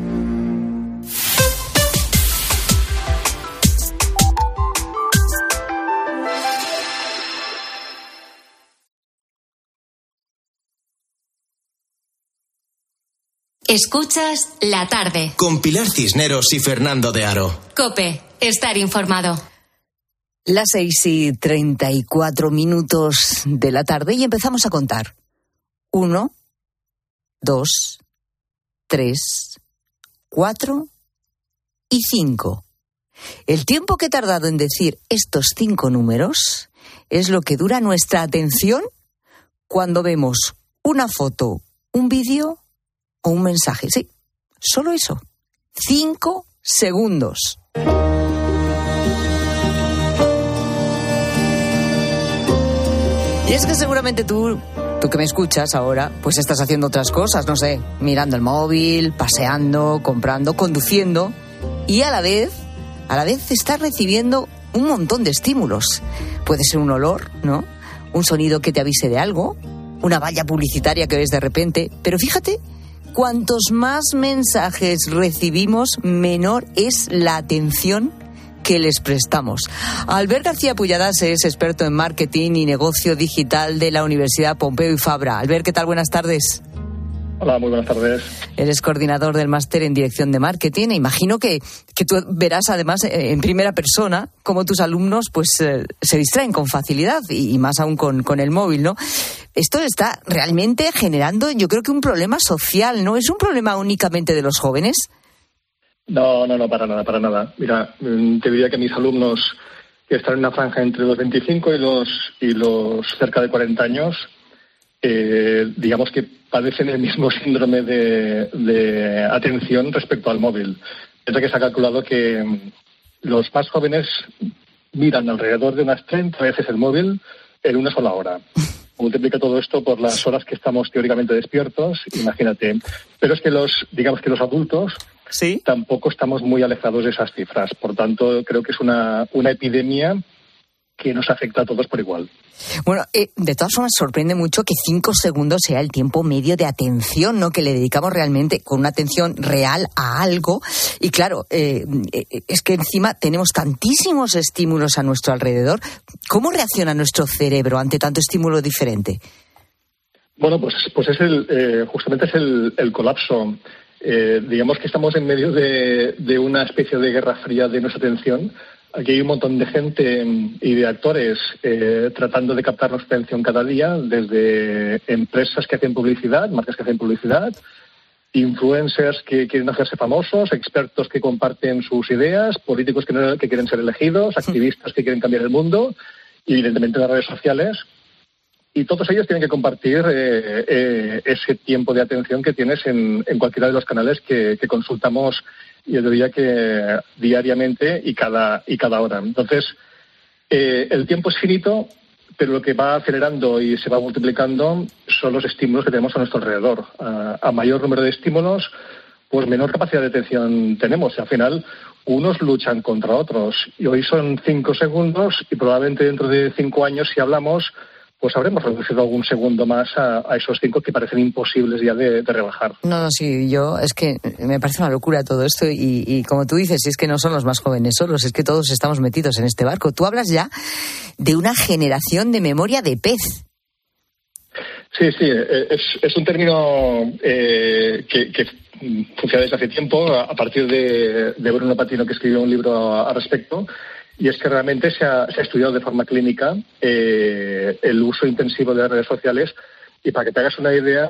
Escuchas La Tarde. Con Pilar Cisneros y Fernando de Aro. COPE. Estar informado. Las seis y treinta y cuatro minutos de la tarde y empezamos a contar. Uno, dos, tres, cuatro y cinco. El tiempo que he tardado en decir estos cinco números es lo que dura nuestra atención cuando vemos una foto, un vídeo o un mensaje. Sí, solo eso. Cinco segundos. Y es que seguramente tú, tú que me escuchas ahora, pues estás haciendo otras cosas, no sé, mirando el móvil, paseando, comprando, conduciendo, y a la vez, a la vez estás recibiendo un montón de estímulos. Puede ser un olor, ¿no? Un sonido que te avise de algo, una valla publicitaria que ves de repente, pero fíjate, cuantos más mensajes recibimos, menor es la atención que les prestamos. Albert García Pujadas es experto en marketing y negocio digital de la Universidad Pompeu y Fabra. Albert, ¿qué tal? Buenas tardes. Hola, muy buenas tardes. Eres coordinador del máster en dirección de marketing e imagino que, que tú verás además en primera persona cómo tus alumnos pues eh, se distraen con facilidad y, y más aún con, con el móvil, ¿no? Esto está realmente generando, yo creo que un problema social, ¿no? ¿Es un problema únicamente de los jóvenes? No, no, no, para nada, para nada. Mira, te diría que mis alumnos que están en una franja entre los veinticinco y los, y los cerca de cuarenta años, eh, digamos que padecen el mismo síndrome de, de atención respecto al móvil. Es que se ha calculado que los más jóvenes miran alrededor de unas treinta veces el móvil en una sola hora. Multiplica todo esto por las horas que estamos teóricamente despiertos, imagínate. Pero es que los, digamos que los adultos ¿sí? tampoco estamos muy alejados de esas cifras. Por tanto, creo que es una, una epidemia que nos afecta a todos por igual. Bueno, eh, de todas formas sorprende mucho que cinco segundos sea el tiempo medio de atención, ¿no? Que le dedicamos realmente con una atención real a algo. Y claro, eh, es que encima tenemos tantísimos estímulos a nuestro alrededor. ¿Cómo reacciona nuestro cerebro ante tanto estímulo diferente? Bueno, pues, pues es el, eh, justamente es el, el colapso. Eh, digamos que estamos en medio de, de una especie de guerra fría de nuestra atención. Aquí hay un montón de gente y de actores eh, tratando de captar nuestra atención cada día, desde empresas que hacen publicidad, marcas que hacen publicidad, influencers que quieren hacerse famosos, expertos que comparten sus ideas, políticos que, no, que quieren ser elegidos, activistas que quieren cambiar el mundo, y evidentemente las redes sociales. Y todos ellos tienen que compartir eh, eh, ese tiempo de atención que tienes en, en cualquiera de los canales que, que consultamos, yo diría que diariamente y cada y cada hora. Entonces, eh, el tiempo es finito, pero lo que va acelerando y se va multiplicando son los estímulos que tenemos a nuestro alrededor. A, a mayor número de estímulos, pues menor capacidad de atención tenemos. Y al final, unos luchan contra otros. Y hoy son cinco segundos y probablemente dentro de cinco años, si hablamos, pues habremos reducido algún segundo más a, a esos cinco que parecen imposibles ya de, de rebajar. No, no, sí, yo, es que me parece una locura todo esto y, y como tú dices, es que no son los más jóvenes solos, es que todos estamos metidos en este barco. Tú hablas ya de una generación de memoria de pez. Sí, sí, es, es un término eh, que, que funciona desde hace tiempo, a partir de, de Bruno Patino, que escribió un libro al respecto. Y es que realmente se ha, se ha estudiado de forma clínica eh, el uso intensivo de las redes sociales. Y para que te hagas una idea,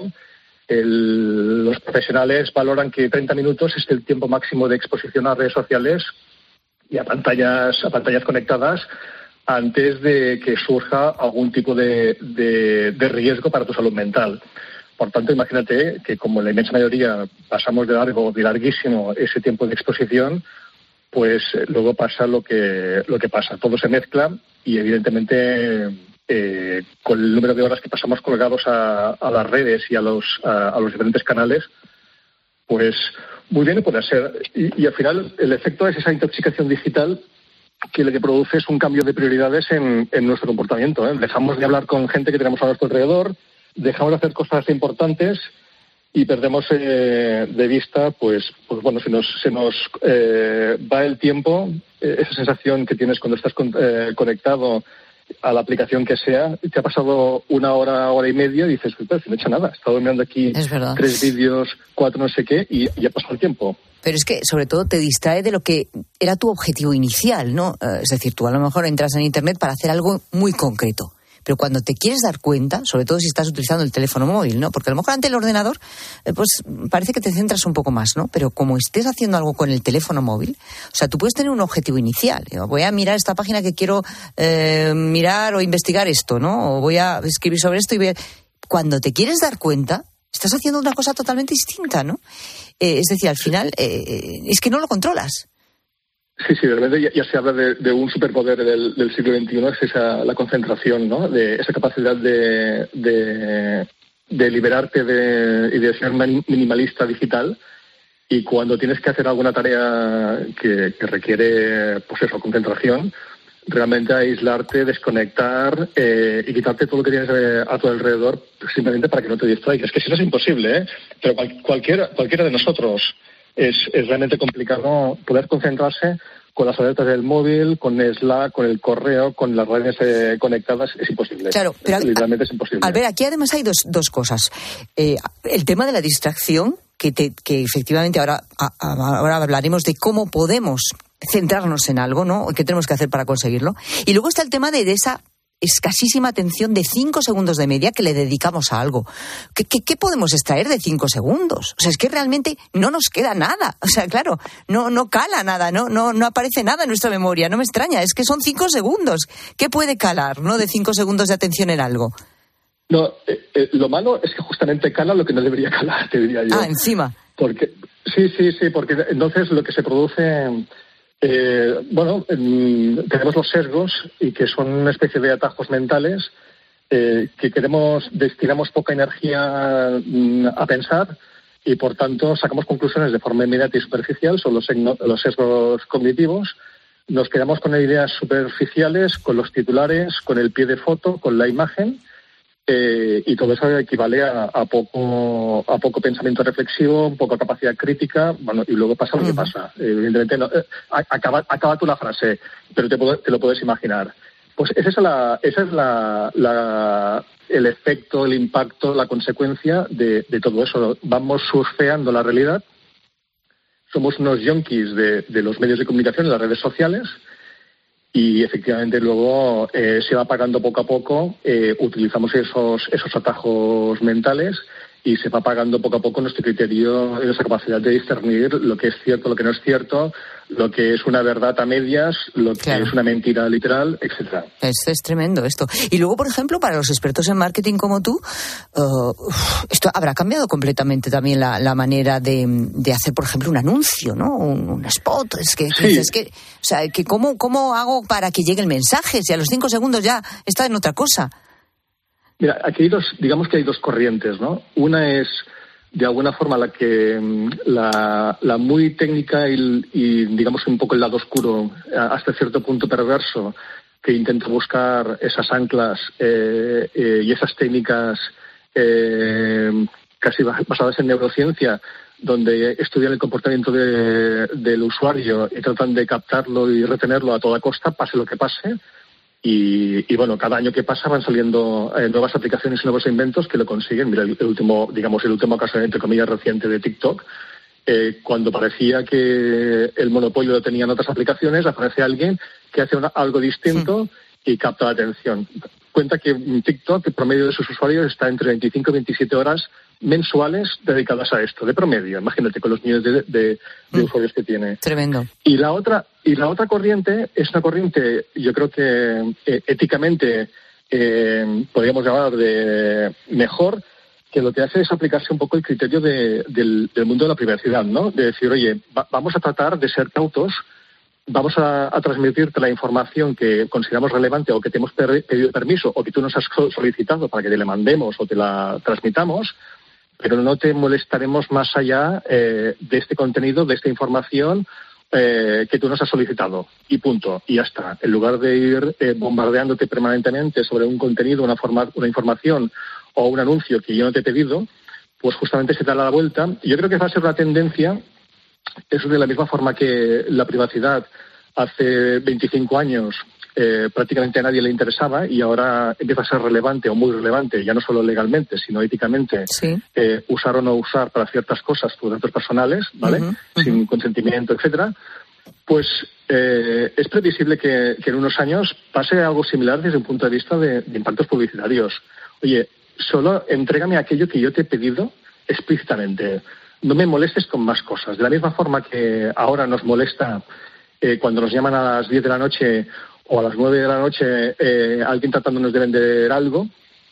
el, los profesionales valoran que treinta minutos es el tiempo máximo de exposición a redes sociales y a pantallas, a pantallas conectadas antes de que surja algún tipo de, de, de riesgo para tu salud mental. Por tanto, imagínate que como la inmensa mayoría pasamos de largo, de larguísimo ese tiempo de exposición, pues eh, luego pasa lo que lo que pasa. Todo se mezcla y evidentemente eh, con el número de horas que pasamos colgados a, a las redes y a los a, a los diferentes canales, pues muy bien puede ser. Y, y al final el efecto es esa intoxicación digital que lo que produce es un cambio de prioridades en, en nuestro comportamiento, ¿eh? Dejamos de hablar con gente que tenemos a nuestro alrededor, dejamos de hacer cosas importantes y perdemos eh, de vista, pues, pues bueno, se nos, se nos eh, va el tiempo, eh, esa sensación que tienes cuando estás con, eh, conectado a la aplicación que sea, te ha pasado una hora, hora y media, y dices, pues, no he hecho nada, he estado mirando aquí tres vídeos, cuatro no sé qué, y ya ha pasado el tiempo. Pero es que, sobre todo, te distrae de lo que era tu objetivo inicial, ¿no? Es decir, tú a lo mejor entras en Internet para hacer algo muy concreto. Pero cuando te quieres dar cuenta, sobre todo si estás utilizando el teléfono móvil, ¿no? Porque a lo mejor ante el ordenador, eh, pues parece que te centras un poco más, ¿no? Pero como estés haciendo algo con el teléfono móvil, o sea, tú puedes tener un objetivo inicial. Voy a mirar esta página que quiero eh, mirar o investigar esto, ¿no? O voy a escribir sobre esto y ver. Cuando te quieres dar cuenta, estás haciendo una cosa totalmente distinta, ¿no? Eh, es decir, al final, eh, es que no lo controlas. Sí, sí, de repente ya, ya se habla de, de un superpoder del, del siglo veintiuno, es esa, la concentración, ¿no? De esa capacidad de, de, de liberarte de, y de ser minimalista digital. Y cuando tienes que hacer alguna tarea que, que requiere, pues eso, concentración, realmente aislarte, desconectar eh, y quitarte todo lo que tienes eh, a tu alrededor simplemente para que no te distraigas. Que si no es imposible, ¿eh? Pero cual, cualquiera, cualquiera de nosotros es, es realmente complicado poder concentrarse con las alertas del móvil, con Slack, con el correo, con las redes eh, conectadas. Es imposible. Claro, pero literalmente es imposible. Albert, aquí además hay dos, dos cosas. Eh, el tema de la distracción, que, te, que efectivamente ahora, a, ahora hablaremos de cómo podemos centrarnos en algo, ¿no? ¿Qué tenemos que hacer para conseguirlo? Y luego está el tema de, de esa escasísima atención de cinco segundos de media que le dedicamos a algo. ¿Qué, qué, qué podemos extraer de cinco segundos? O sea, es que realmente no nos queda nada. O sea, claro, no, no cala nada, no, no, no aparece nada en nuestra memoria. No me extraña, es que son cinco segundos. ¿Qué puede calar, no, de cinco segundos de atención en algo? No, eh, eh, lo malo es que justamente cala lo que no debería calar, te diría yo. Ah, encima. Porque, sí, sí, sí, porque entonces lo que se produce... Eh, bueno, eh, tenemos los sesgos y que son una especie de atajos mentales eh, que queremos, destinamos poca energía mm, a pensar y por tanto sacamos conclusiones de forma inmediata y superficial, son los, los sesgos cognitivos. Nos quedamos con ideas superficiales, con los titulares, con el pie de foto, con la imagen. Eh, y todo eso equivale a, a poco a poco pensamiento reflexivo, poca capacidad crítica, bueno, y luego pasa lo que pasa. Evidentemente, no, eh, acaba, acaba tú la frase, pero te, te lo puedes imaginar. Pues esa es, la, esa es la, la, el efecto, el impacto, la consecuencia de, de todo eso. Vamos surfeando la realidad, somos unos yonkis de, de los medios de comunicación, de las redes sociales, y efectivamente luego eh, se va apagando poco a poco, eh, utilizamos esos esos atajos mentales y se va apagando poco a poco nuestro criterio y nuestra capacidad de discernir lo que es cierto, lo que no es cierto, lo que es una verdad a medias, lo que claro. es una mentira literal, etcétera. Es, es tremendo esto. Y luego, por ejemplo, para los expertos en marketing como tú, uh, esto habrá cambiado completamente también la, la manera de, de hacer, por ejemplo, un anuncio, ¿no? Un, un spot. Es que, sí. es que, o sea, que cómo, cómo hago para que llegue el mensaje si a los cinco segundos ya está en otra cosa. Mira, aquí hay dos, digamos que hay dos corrientes, ¿no? Una es, de alguna forma, la que la, la muy técnica y, y, digamos, un poco el lado oscuro, hasta cierto punto perverso, que intenta buscar esas anclas eh, eh, y esas técnicas eh, casi basadas en neurociencia, donde estudian el comportamiento de, del usuario y tratan de captarlo y retenerlo a toda costa, pase lo que pase. Y, y bueno, cada año que pasa van saliendo eh, nuevas aplicaciones y nuevos inventos que lo consiguen. Mira, el, el último, digamos, el último caso, entre comillas, reciente de TikTok, eh, cuando parecía que el monopolio lo tenían otras aplicaciones, aparece alguien que hace una, algo distinto sí. y capta la atención. Cuenta que TikTok, el promedio de sus usuarios está entre veinticinco y veintisiete horas mensuales dedicadas a esto, de promedio. Imagínate, con los millones de, de, de mm. usuarios que tiene. Tremendo. Y la otra y la otra corriente es una corriente, yo creo que eh, éticamente eh, podríamos llamar de mejor, que lo que hace es aplicarse un poco el criterio de, del, del mundo de la privacidad, ¿no? De decir, oye, va, vamos a tratar de ser cautos, vamos a, a transmitirte la información que consideramos relevante o que te hemos per, pedido permiso o que tú nos has solicitado para que te la mandemos o te la transmitamos, pero no te molestaremos más allá eh, de este contenido, de esta información eh, que tú nos has solicitado. Y punto. Y ya está. En lugar de ir eh, bombardeándote permanentemente sobre un contenido, una, forma, una información o un anuncio que yo no te he pedido, pues justamente se te da la vuelta. Y yo creo que va a ser una tendencia, eso de la misma forma que la privacidad hace veinticinco años eh, prácticamente a nadie le interesaba y ahora empieza a ser relevante o muy relevante, ya no solo legalmente, sino éticamente, sí. eh, usar o no usar para ciertas cosas tus datos personales, ¿vale? Uh-huh, uh-huh. Sin consentimiento, etcétera. Pues eh, es previsible que, que en unos años pase algo similar desde un punto de vista de, de impactos publicitarios. Oye, solo entrégame aquello que yo te he pedido explícitamente. No me molestes con más cosas. De la misma forma que ahora nos molesta eh, cuando nos llaman a las diez de la noche o a las nueve de la noche eh, alguien tratándonos de vender algo,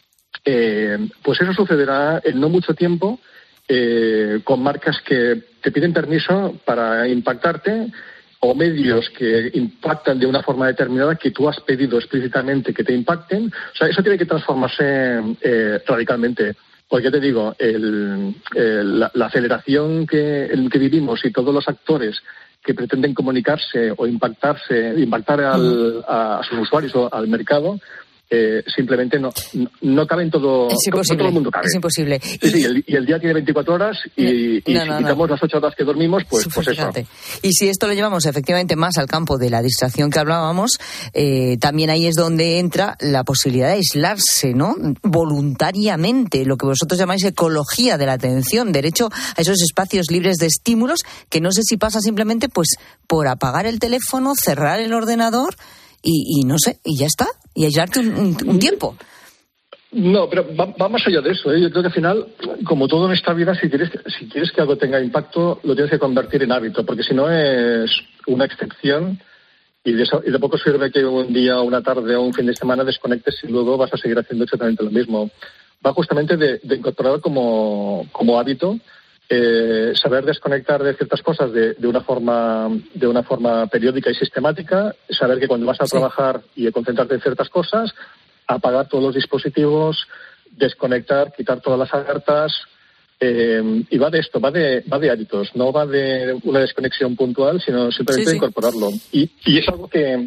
eh, pues eso sucederá en no mucho tiempo eh, con marcas que te piden permiso para impactarte o medios que impactan de una forma determinada que tú has pedido explícitamente que te impacten. O sea, eso tiene que transformarse eh, radicalmente. Porque te digo, el, el, la, la aceleración que, en que vivimos y todos los actores que pretenden comunicarse o impactarse, impactar al, a, a sus usuarios o al mercado, Eh, simplemente no, no, no cabe en todo, es imposible, no todo el mundo cabe. Es imposible. Sí, sí, y, el, y el día tiene veinticuatro horas y, y no, si no, quitamos no. las ocho horas que dormimos, pues, pues eso. Y si esto lo llevamos efectivamente más al campo de la distracción que hablábamos, eh, también ahí es donde entra la posibilidad de aislarse, ¿no? Voluntariamente, lo que vosotros llamáis ecología de la atención, derecho a esos espacios libres de estímulos, que no sé si pasa simplemente pues por apagar el teléfono, cerrar el ordenador y, y no sé, y ya está. Y aislarte un, un, un tiempo. No, pero va, va más allá de eso, ¿eh? Yo creo que al final, como todo en esta vida, si quieres, si quieres que algo tenga impacto, lo tienes que convertir en hábito, porque si no es una excepción y de, eso, y de poco sirve que un día, una tarde o un fin de semana desconectes y luego vas a seguir haciendo exactamente lo mismo. Va justamente de, de incorporar como, como hábito eh, saber desconectar de ciertas cosas de, de una forma de una forma periódica y sistemática, saber que cuando vas a sí. trabajar y a concentrarte en ciertas cosas, apagar todos los dispositivos, desconectar, quitar todas las alertas, eh, y va de esto, va de va de hábitos, no va de una desconexión puntual, sino simplemente sí, sí. de incorporarlo. Y, y es algo que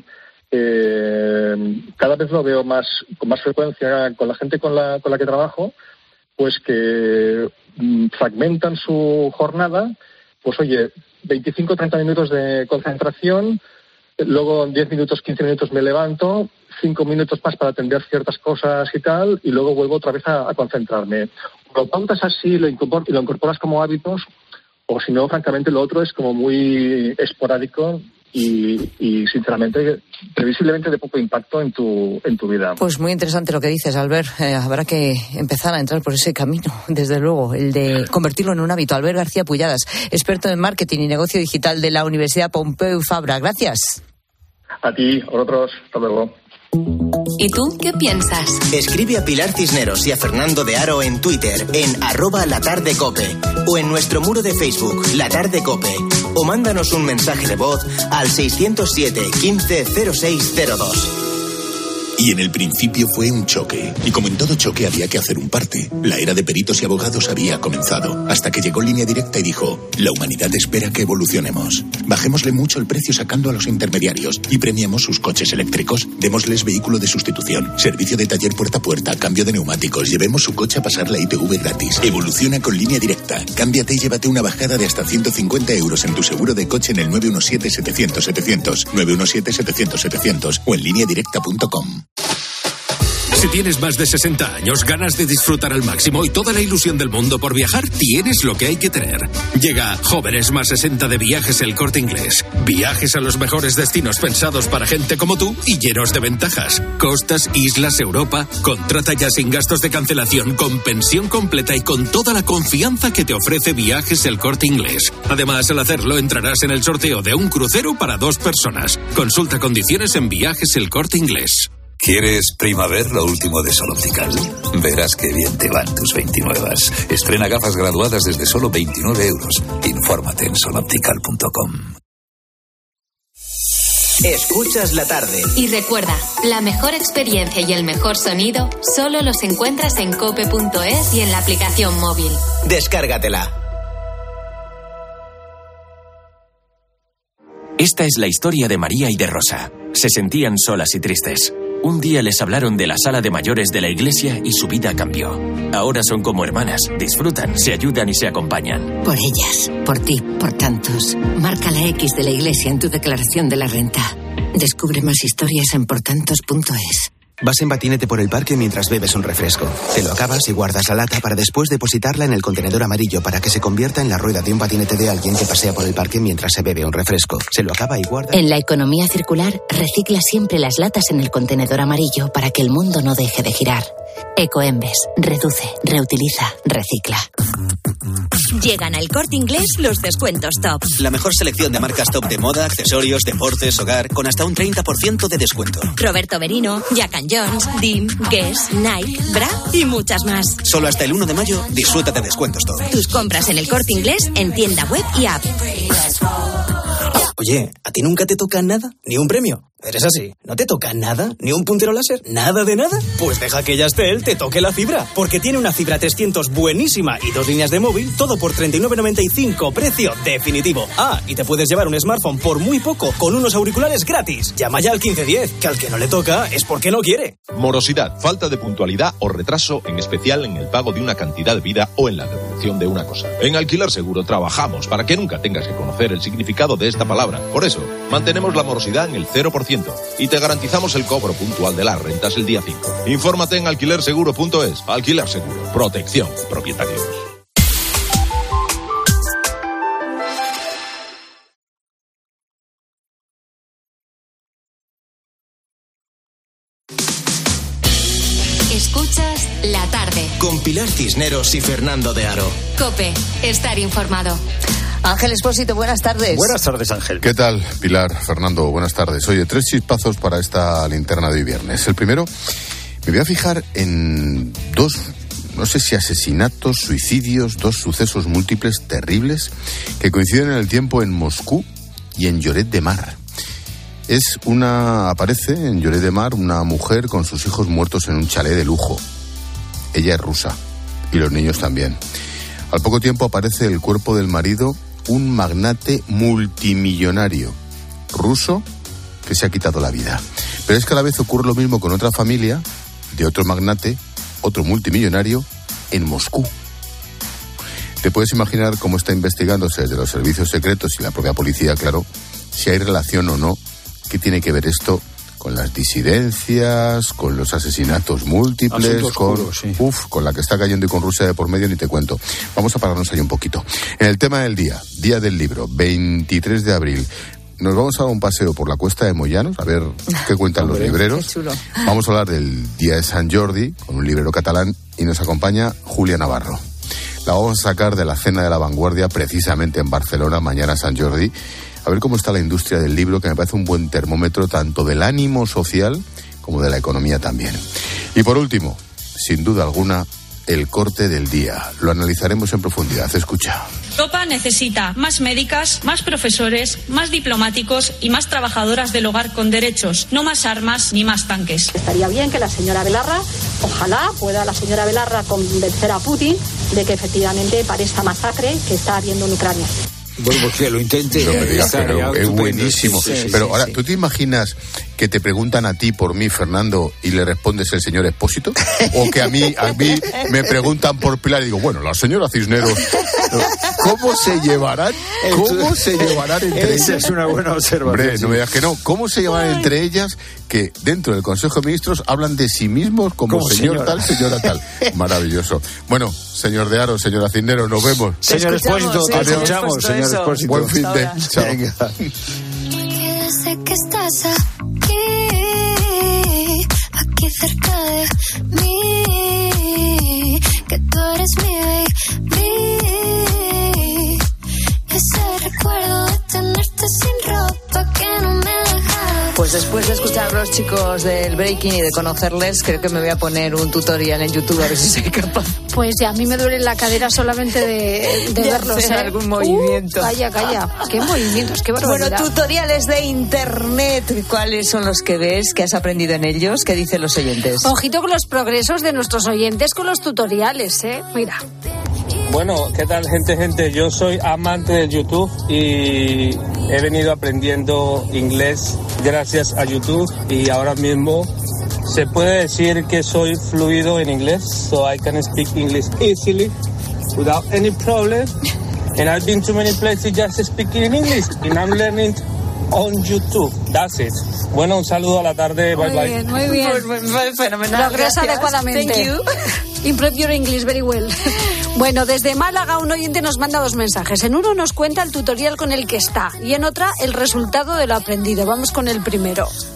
eh, cada vez lo veo más con más frecuencia con la gente con la con la que trabajo, pues que mm, fragmentan su jornada, pues oye, veinticinco a treinta minutos de concentración, luego diez minutos, quince minutos me levanto, cinco minutos más para atender ciertas cosas y tal, y luego vuelvo otra vez a, a concentrarme. Lo pautas así, lo incorporas, lo incorporas como hábitos, o si no, francamente, lo otro es como muy esporádico y, y sinceramente, previsiblemente de poco impacto en tu en tu vida. Pues muy interesante lo que dices, Albert. Eh, habrá que empezar a entrar por ese camino, desde luego, el de convertirlo en un hábito. Albert García Pulladas, experto en marketing y negocio digital de la Universidad Pompeu Fabra. Gracias. A ti, a otros. Hasta luego. ¿Y tú qué piensas? Escribe a Pilar Cisneros y a Fernando de Aro en Twitter, en arroba latardecope, o en nuestro muro de Facebook, La Tarde Cope, o mándanos un mensaje de voz al seiscientos siete, quince, cero seis cero dos. Y en el principio fue un choque. Y como en todo choque había que hacer un parte. La era de peritos y abogados había comenzado. Hasta que llegó Línea Directa y dijo: la humanidad espera que evolucionemos. Bajémosle mucho el precio sacando a los intermediarios y premiemos sus coches eléctricos. Démosles vehículo de sustitución, servicio de taller puerta a puerta, cambio de neumáticos. Llevemos su coche a pasar la I T V gratis. Evoluciona con Línea Directa. Cámbiate y llévate una bajada de hasta ciento cincuenta euros en tu seguro de coche en el nueve uno siete, setecientos, setecientos, nueve uno siete, setecientos, setecientos o en línea directa punto com. Si tienes más de sesenta años, ganas de disfrutar al máximo y toda la ilusión del mundo por viajar, tienes lo que hay que tener. Llega Jóvenes más sesenta de Viajes El Corte Inglés. Viajes a los mejores destinos pensados para gente como tú y llenos de ventajas. Costas, islas, Europa. Contrata ya sin gastos de cancelación, con pensión completa y con toda la confianza que te ofrece Viajes El Corte Inglés. Además, al hacerlo, entrarás en el sorteo de un crucero para dos personas. Consulta condiciones en Viajes El Corte Inglés. ¿Quieres Primaver, lo último de Sol Optical? Verás qué bien te van tus veintinuevas. Estrena gafas graduadas desde solo veintinueve euros. Infórmate en sol optical punto com. Escuchas la tarde. Y recuerda, la mejor experiencia y el mejor sonido solo los encuentras en cope punto es y en la aplicación móvil. Descárgatela. Esta es la historia de María y de Rosa. Se sentían solas y tristes. Un día les hablaron de la sala de mayores de la iglesia y su vida cambió. Ahora son como hermanas, disfrutan, se ayudan y se acompañan. Por ellas, por ti, por tantos. Marca la X de la iglesia en tu declaración de la renta. Descubre más historias en portantos punto es. Vas en patinete por el parque mientras bebes un refresco. Te lo acabas y guardas la lata para después depositarla en el contenedor amarillo para que se convierta en la rueda de un patinete de alguien que pasea por el parque mientras se bebe un refresco. Se lo acaba y guarda... En la economía circular, recicla siempre las latas en el contenedor amarillo para que el mundo no deje de girar. Ecoembes. Reduce, reutiliza, recicla. Llegan al Corte Inglés los descuentos top. La mejor selección de marcas top de moda, accesorios, deportes, hogar, con hasta un treinta por ciento de descuento. Roberto Merino, Jack and Jones, D I M, Guess, Nike, Bra y muchas más. Solo hasta el uno de mayo, disfruta de descuentos top. Tus compras en el Corte Inglés en tienda web y app. Oye, ¿a ti nunca te toca nada? ¿Ni un premio? ¿Eres así? ¿No te toca nada? ¿Ni un puntero láser? ¿Nada de nada? Pues deja que Yastel te toque la fibra, porque tiene una fibra trescientos buenísima y dos líneas de móvil, todo por treinta y nueve noventa y cinco, precio definitivo. Ah, y te puedes llevar un smartphone por muy poco con unos auriculares gratis. Llama ya al quince diez, que al que no le toca es porque no quiere. Morosidad, falta de puntualidad o retraso, en especial en el pago de una cantidad de vida o en la devolución de una cosa. En Alquiler Seguro trabajamos para que nunca tengas que conocer el significado de esta palabra. Por eso, mantenemos la morosidad en el cero por ciento y te garantizamos el cobro puntual de las rentas el día cinco. Infórmate en alquiler seguro punto es. Alquiler Seguro. Protección de propietarios. Escuchas La Tarde. Con Pilar Cisneros y Fernando de Aro. COPE. Estar informado. Ángel Expósito, buenas tardes. Buenas tardes, Ángel. ¿Qué tal, Pilar, Fernando? Buenas tardes. Oye, tres chispazos para esta linterna de hoy viernes. El primero, me voy a fijar en dos, no sé si asesinatos, suicidios, dos sucesos múltiples terribles que coinciden en el tiempo en Moscú y en Lloret de Mar. Es una, aparece en Lloret de Mar una mujer con sus hijos muertos en un chalet de lujo. Ella es rusa y los niños también. Al poco tiempo aparece el cuerpo del marido, un magnate multimillonario ruso que se ha quitado la vida. Pero es que a la vez ocurre lo mismo con otra familia de otro magnate, otro multimillonario, en Moscú. Te puedes imaginar cómo está investigándose desde los servicios secretos y la propia policía, claro, si hay relación o no, qué tiene que ver esto con las disidencias, con los asesinatos múltiples, con, sí. uf, con la que está cayendo y con Rusia de por medio, ni te cuento. Vamos a pararnos ahí un poquito. En el tema del día, día del libro, veintitrés de abril, nos vamos a dar un paseo por la Cuesta de Moyanos, a ver qué cuentan los libreros. Vamos a hablar del Día de San Jordi, con un librero catalán, y nos acompaña Julia Navarro. La vamos a sacar de la Cena de la Vanguardia, precisamente en Barcelona, mañana San Jordi. A ver cómo está la industria del libro, que me parece un buen termómetro tanto del ánimo social como de la economía también. Y por último, sin duda alguna, el corte del día. Lo analizaremos en profundidad. Escucha. Europa necesita más médicas, más profesores, más diplomáticos y más trabajadoras del hogar con derechos, no más armas ni más tanques. Estaría bien que la señora Belarra, ojalá pueda la señora Belarra convencer a Putin de que efectivamente pare esta masacre que está habiendo en Ucrania. Bueno, pues que lo intente. No me digas, pero es buenísimo. Sí, sí, pero ahora, sí. ¿tú te imaginas que te preguntan a ti por mí, Fernando, y le respondes el señor Expósito? O que a mí, a mí me preguntan por Pilar y digo, bueno, la señora Cisneros, ¿cómo se llevarán? ¿Cómo se llevarán entre Esa ellas? es una buena observación. Hombre, no me digas que no. ¿Cómo se llevarán Ay. entre ellas que dentro del Consejo de Ministros hablan de sí mismos como, como señor señora. tal, señora tal? Maravilloso. Bueno, señor de Aro, señora Cisneros, nos vemos. Señor Expósito, te escuchamos, señor Expósito. Buen fin de. Chao. Porque desde que estás aquí, aquí cerca de mí, que tú eres mi baby, ese recuerdo de tenerte sin ropa que no me deja. Pues después de escuchar a los chicos del Breaking y de conocerles, creo que me voy a poner un tutorial en YouTube a ver si soy capaz. Pues ya a mí me duele la cadera solamente de, de, de verlos. Hacer ¿eh? algún movimiento. Uh, calla, calla. ¿Qué movimientos? ¿Qué barbaridad? Bueno, tutoriales de internet. ¿Cuáles son los que ves? ¿Qué has aprendido en ellos? ¿Qué dicen los oyentes? Ojito con los progresos de nuestros oyentes con los tutoriales, ¿eh? Mira. Bueno, ¿qué tal, gente, gente? Yo soy amante de YouTube y he venido aprendiendo inglés gracias a YouTube y ahora mismo se puede decir que soy fluido en inglés, so I can speak English easily without any problem. And I've been to many places just speaking in English and I'm learning on YouTube. That's it. Bueno, un saludo a la tarde. Bye, muy bye. Bien, muy bien. Fenomenal. Progresa adecuadamente. Thank you. Improve your English very well. Bueno, desde Málaga un oyente nos manda dos mensajes. En uno nos cuenta el tutorial con el que está y en otra el resultado de lo aprendido. Vamos con el primero.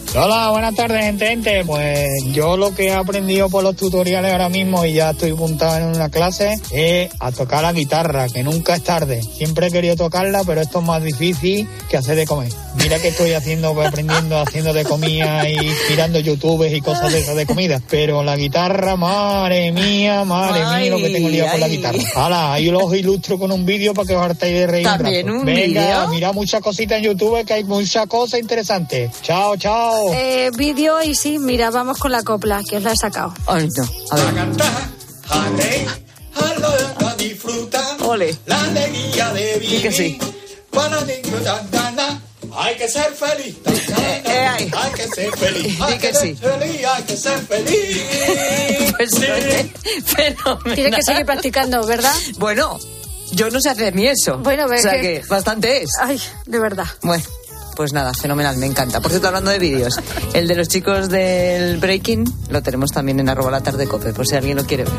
Hola, buenas tardes, gente, gente. Pues yo lo que he aprendido por los tutoriales ahora mismo y ya estoy apuntado en una clase es a tocar la guitarra, que nunca es tarde. Siempre he querido tocarla, pero esto es más difícil que hacer de comer. Mira que estoy haciendo, pues, aprendiendo, haciendo de comida y mirando YouTube y cosas de esas de comida. Pero la guitarra, madre mía, madre mía, lo que tengo liado con la guitarra. Hala, ahí los ilustro con un vídeo para que os hartéis de reír. También un Venga, vídeo. mira muchas cositas en YouTube, que hay muchas cosas interesantes. Chao, chao. Eh, vídeo y sí, mira, vamos con la copla, que os la he sacado. Ay, no. A ver. A disfrutar. Ole. La alegría de vivir. Sí que sí. Para disfrutar, hay que ser feliz. Eh, eh, ay. Hay que ser feliz. Sí Hay que que ser sí. feliz. Hay que ser feliz. Pues oye, fenomenal. Tienes que seguir practicando, ¿verdad? Bueno, yo no sé hacer ni eso. Bueno, ves o sea que- que bastante es. Ay, de verdad. Bueno, pues nada, fenomenal, me encanta. Por cierto, hablando de vídeos, el de los chicos del Breaking lo tenemos también en arroba la tarde cope, por si alguien lo quiere ver.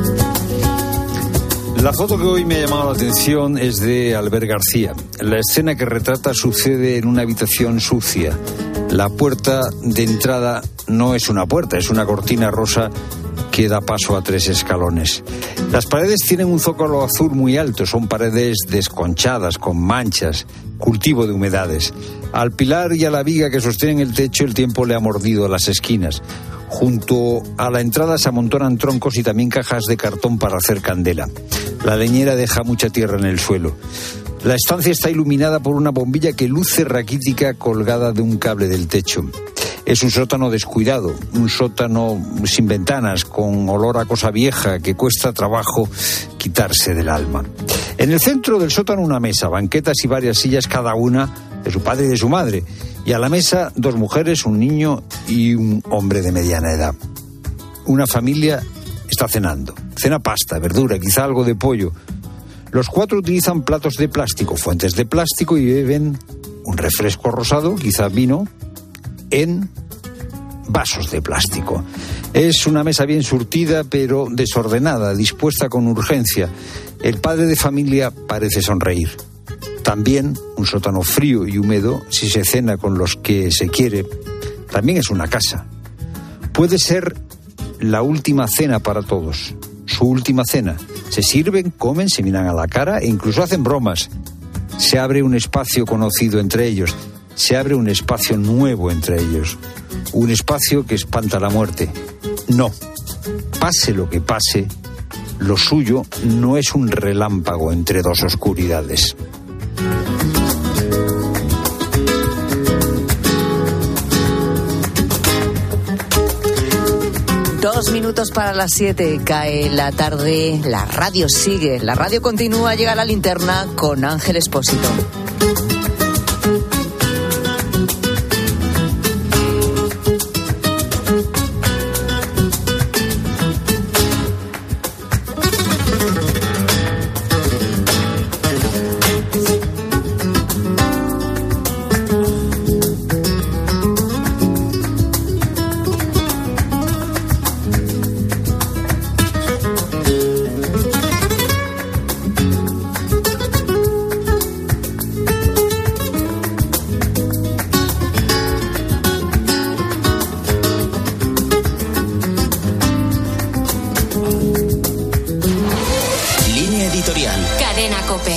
La foto que hoy me ha llamado la atención es de Albert García. La escena que retrata sucede en una habitación sucia. La puerta de entrada no es una puerta, es una cortina rosa que da paso a tres escalones. Las paredes tienen un zócalo azul muy alto, son paredes desconchadas, con manchas, cultivo de humedades. Al pilar y a la viga que sostienen el techo, el tiempo le ha mordido las esquinas. Junto a la entrada se amontonan troncos y también cajas de cartón para hacer candela. La leñera deja mucha tierra en el suelo. La estancia está iluminada por una bombilla que luce raquítica colgada de un cable del techo. Es un sótano descuidado, un sótano sin ventanas, con olor a cosa vieja que cuesta trabajo quitarse del alma. En el centro del sótano una mesa, banquetas y varias sillas, cada una de su padre y de su madre. Y a la mesa dos mujeres, un niño y un hombre de mediana edad. Una familia está cenando. Cena pasta, verdura, quizá algo de pollo. Los cuatro utilizan platos de plástico, fuentes de plástico y beben un refresco rosado, quizá vino, en vasos de plástico. Es una mesa bien surtida, pero desordenada, dispuesta con urgencia. El padre de familia parece sonreír. También un sótano frío y húmedo, si se cena con los que se quiere, también es una casa. Puede ser la última cena para todos, su última cena. Se sirven, comen, se miran a la cara e incluso hacen bromas. Se abre un espacio conocido entre ellos, se abre un espacio nuevo entre ellos, un espacio que espanta la muerte. No, pase lo que pase, lo suyo no es un relámpago entre dos oscuridades. Dos minutos para las siete, cae la tarde, la radio sigue, la radio continúa, llega la linterna con Ángel Expósito. Cadena COPE.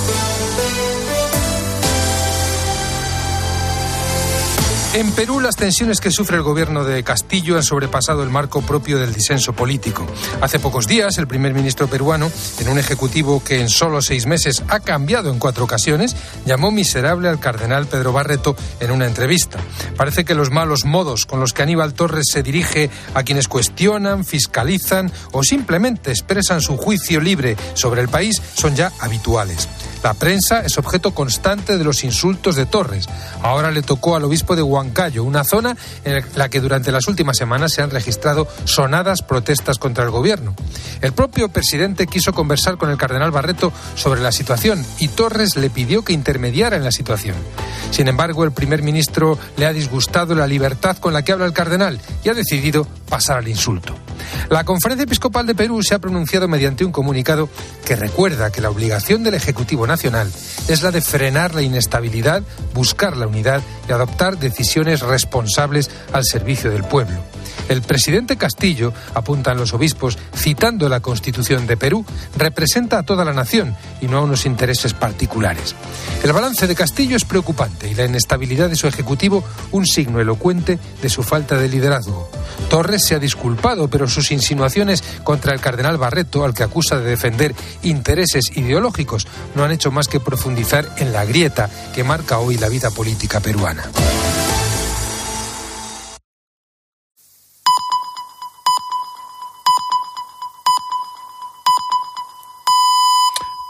En Perú, las tensiones que sufre el gobierno de Castillo han sobrepasado el marco propio del disenso político. Hace pocos días, el primer ministro peruano, en un ejecutivo que en solo seis meses ha cambiado en cuatro ocasiones, llamó miserable al cardenal Pedro Barreto en una entrevista. Parece que los malos modos con los que Aníbal Torres se dirige a quienes cuestionan, fiscalizan o simplemente expresan su juicio libre sobre el país son ya habituales. La prensa es objeto constante de los insultos de Torres. Ahora le tocó al obispo de Huancayo, una zona en la que durante las últimas semanas se han registrado sonadas protestas contra el gobierno. El propio presidente quiso conversar con el cardenal Barreto sobre la situación y Torres le pidió que intermediara en la situación. Sin embargo, el primer ministro le ha disgustado la libertad con la que habla el cardenal y ha decidido pasar al insulto. La Conferencia Episcopal de Perú se ha pronunciado mediante un comunicado que recuerda que la obligación del Ejecutivo Nacional es la de frenar la inestabilidad, buscar la unidad y adoptar decisiones responsables al servicio del pueblo. El presidente Castillo, apuntan los obispos, citando la Constitución de Perú, representa a toda la nación y no a unos intereses particulares. El balance de Castillo es preocupante y la inestabilidad de su ejecutivo un signo elocuente de su falta de liderazgo. Torres se ha disculpado, pero sus insinuaciones contra el cardenal Barreto, al que acusa de defender intereses ideológicos, no han hecho más que profundizar en la grieta que marca hoy la vida política peruana.